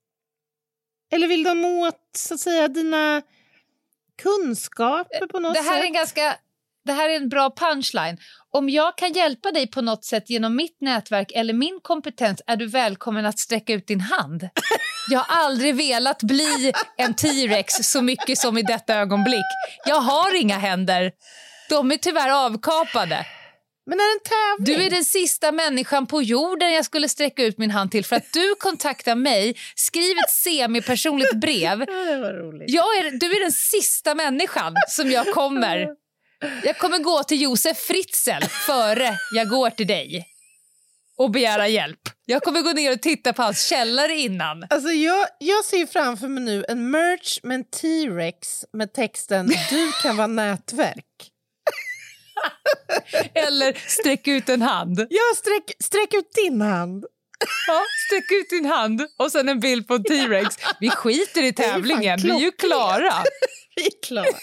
Eller vill de åt, så att säga, dina kunskaper på något Det här sätt? är en ganska... Det här är en bra punchline. Om jag kan hjälpa dig på något sätt genom mitt nätverk eller min kompetens är du välkommen att sträcka ut din hand. Jag har aldrig velat bli en T-rex så mycket som i detta ögonblick. Jag har inga händer. De är tyvärr avkapade. Men är det en tävling? Du är den sista människan på jorden jag skulle sträcka ut min hand till för att du kontaktar mig, skriv ett semi-personligt brev. Ja, det var roligt. Jag är, du är den sista människan som jag kommer... Jag kommer gå till Josef Fritzl före jag går till dig och begära hjälp. Jag kommer gå ner och titta på hans källare innan. Alltså jag, jag ser framför mig nu en merch med en T-rex med texten du kan vara nätverk. Eller sträck ut en hand. Ja, sträck, sträck ut din hand. Ja, sträck ut din hand och sen en bild på en T-rex. Vi skiter i tävlingen, vi är ju klara. Vi är klara.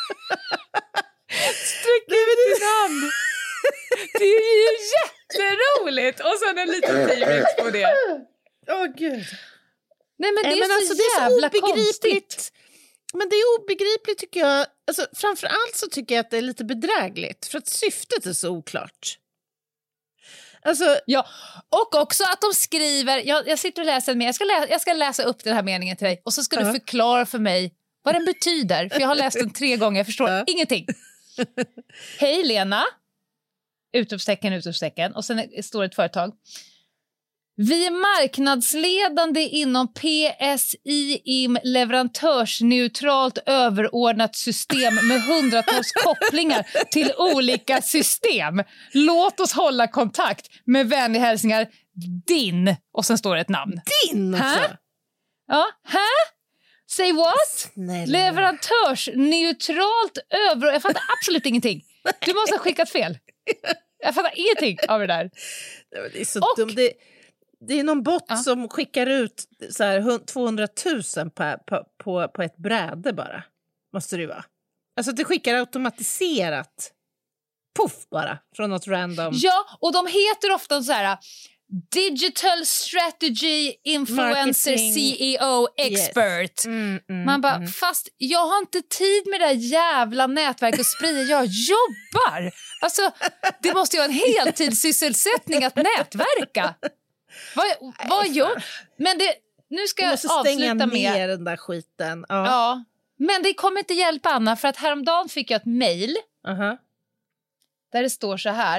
Sträck ut din hand. Det är ju jätteroligt. Och sen en liten T-rex på det. Åh, gud. Nej, men det är, Nej, men så, alltså, det är så jävla obegripligt. konstigt. Men det är obegripligt tycker jag. Alltså, framförallt så tycker jag att det är lite bedrägligt. För att syftet är så oklart. Alltså, Ja, och också att de skriver... Jag, jag sitter och läser med. Jag ska, lä, jag ska läsa upp den här meningen till dig. Och så ska Ja. du förklara för mig vad den betyder. För jag har läst den tre gånger. Jag förstår Ja. ingenting. Hej Lena. Utropstecken, utropstecken. Och sen är- står det ett företag. Vi är marknadsledande inom P S I I M leverantörsneutralt överordnat system med hundratals kopplingar till olika system. Låt oss hålla kontakt. Med vänliga hälsningar, din. Och sen står det ett namn. din Hä? alltså. Ja, hä? Say what? Snälla. Leverantörsneutralt över... Jag fattar absolut ingenting. Du måste ha skickat fel. Jag fattar ingenting av det där. Nej, men det är så Och- dumt. Det, det är någon bot Ja. som skickar ut så här, hun- tvåhundratusen på, på, på, på ett bräde bara. Måste det ju vara. Alltså att det skickar automatiserat puff bara, från något random. Ja, och de heter ofta så här Digital Strategy Influencer Marketing. C E O Expert. Yes. Mm, mm, Man bara, mm. fast jag har inte tid med det här jävla nätverket och sprida. Jag jobbar. Alltså, det måste ju vara en heltidssysselsättning att nätverka. Vad, vad gör... Men det, nu ska Du jag måste stänga avsluta ner med... den där skiten. Ja. Ja, men det kommer inte hjälpa, Anna, för att häromdagen fick jag ett mejl Uh-huh. där det står så här.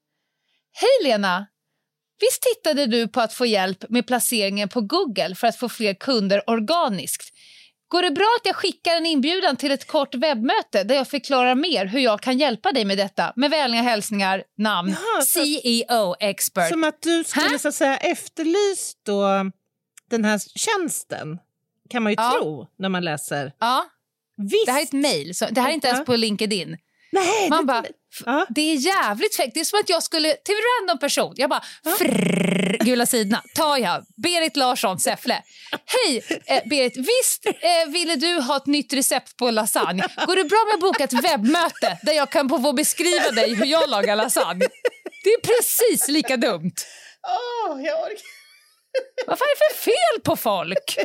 Hej Lena! Visst tittade du på att få hjälp med placeringen på Google för att få fler kunder organiskt? Går det bra att jag skickar en inbjudan till ett kort webbmöte där jag förklarar mer hur jag kan hjälpa dig med detta? Med vänliga hälsningar, namn, Jaha, så- C E O Expert. Som att du skulle Hä? så att säga efterlyst då den här tjänsten, kan man ju Ja. tro när man läser. Ja, Visst. det här är ett mejl. så- Det här är inte Ja. ens på LinkedIn. Nej, Man det, bara, ja. det är jävligt fräckt. Det är som att jag skulle till en random person. Jag bara, frrrr, gula sidorna. Tar jag. Berit Larsson, Säffle. Hej eh, Berit, visst eh, ville du ha ett nytt recept på lasagne? Går det bra med att boka ett webbmöte där jag kan få beskriva dig hur jag lagar lasagne? Det är precis lika dumt. Åh, jag orkar. Vad fan är det för fel på folk?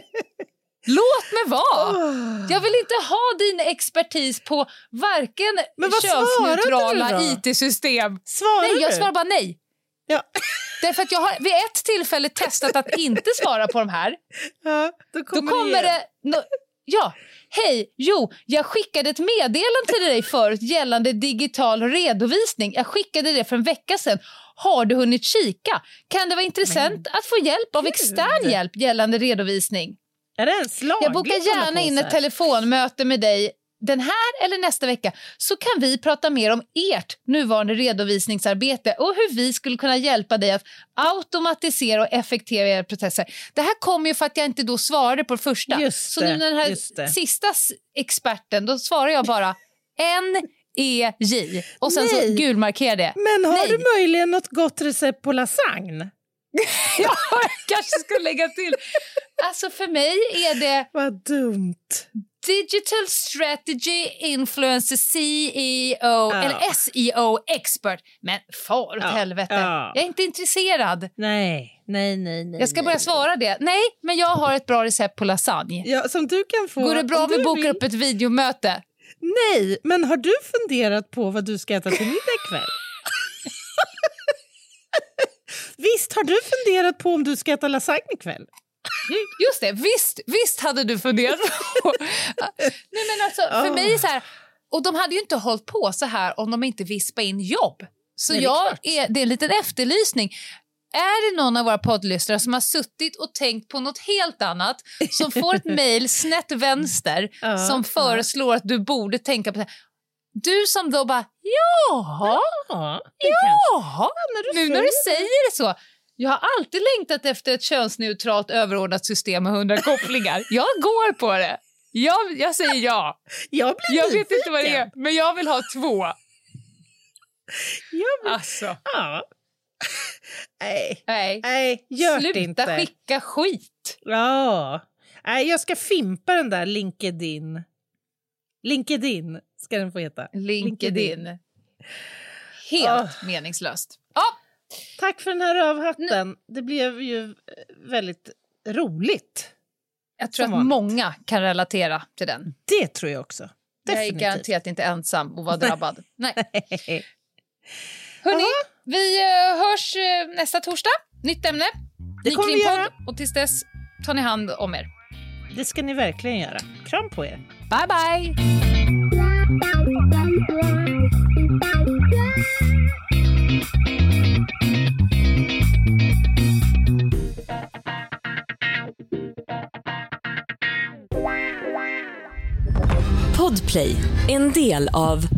Låt mig vara. Jag vill inte ha din expertis på varken Men vad svarade könsneutrala du då? I T-system. Svarar Nej, jag du? svarar bara nej. Ja. Därför att jag har vid ett tillfälle testat att inte svara på de här. Ja, då Då kommer, kommer det, igen. det... No, ja, hej, jo, jag skickade ett meddelande till dig förut gällande digital redovisning. Jag skickade det för en vecka sedan. Har du hunnit kika? Kan det vara intressant att få hjälp av extern hjälp gällande redovisning? Är det en slag? Jag bokar gärna in ett telefonmöte med dig den här eller nästa vecka, så kan vi prata mer om ert nuvarande redovisningsarbete och hur vi skulle kunna hjälpa dig att automatisera och effektivisera processer. Det här kommer ju för att jag inte då svarade på det första. Just så nu det, den här just det. sista s- experten, då svarar jag bara N E J och sen Nej. så gulmarkerar det. Men har Nej. du möjligen något gott recept på lasagne? Ja, jag kanske ska lägga till. Alltså för mig är det Vad dumt. Digital Strategy Influencer C E O Ja. eller S E O Expert. Men far åt Ja, helvete. ja. Jag är inte intresserad. Nej, nej, nej, nej. Jag ska nej, börja nej. svara det. Nej, men jag har ett bra recept på lasagne. Ja, som du kan få. Går det bra om om vi du bokar vill. upp ett videomöte? Nej, men har du funderat på vad du ska äta till middag ikväll? Visst har du funderat på om du ska äta lasagne ikväll? Mm, just det, visst, visst hade du funderat på. Nej, men alltså, för Oh. mig är det så här, och de hade ju inte hållit på så här om de inte vispade in jobb. Så Nej, det är jag klart. är, det är en liten efterlysning. Är det någon av våra poddlyssnare som har suttit och tänkt på något helt annat, som får ett mejl snett vänster Ja, som föreslår att du borde tänka på det här. Du som då bara, ja, Ja, det kanske. ja, när du nu säger när du säger det så. Jag har alltid längtat efter ett könsneutralt överordnat system med hundra kopplingar. Jag går på det. Jag, jag säger ja. Jag blir Jag vet nyfiken. inte vad det är, men jag vill ha två. Jag blir... Alltså, Ja. Nej, nej. nej, gör det Sluta inte. skicka skit. Ja. Nej, jag ska fimpa den där LinkedIn. LinkedIn ska den få heta. LinkedIn. Helt Åh. meningslöst. Ja, Tack för den här rövhatten. Det blev ju eh, väldigt roligt. jag tror Som att vanligt. många kan relatera till den. Det tror jag också. Jag är Definitivt. garanterat inte ensam och vara drabbad. Nej. Nej. Hörrni, vi eh, hörs eh, nästa torsdag. Nytt ämne. Det Ny kommer vi Krimpodd. göra. Och tills dess, tar ni hand om er. Det ska ni verkligen göra. Kram på er. Bye, bye! Podplay, en del av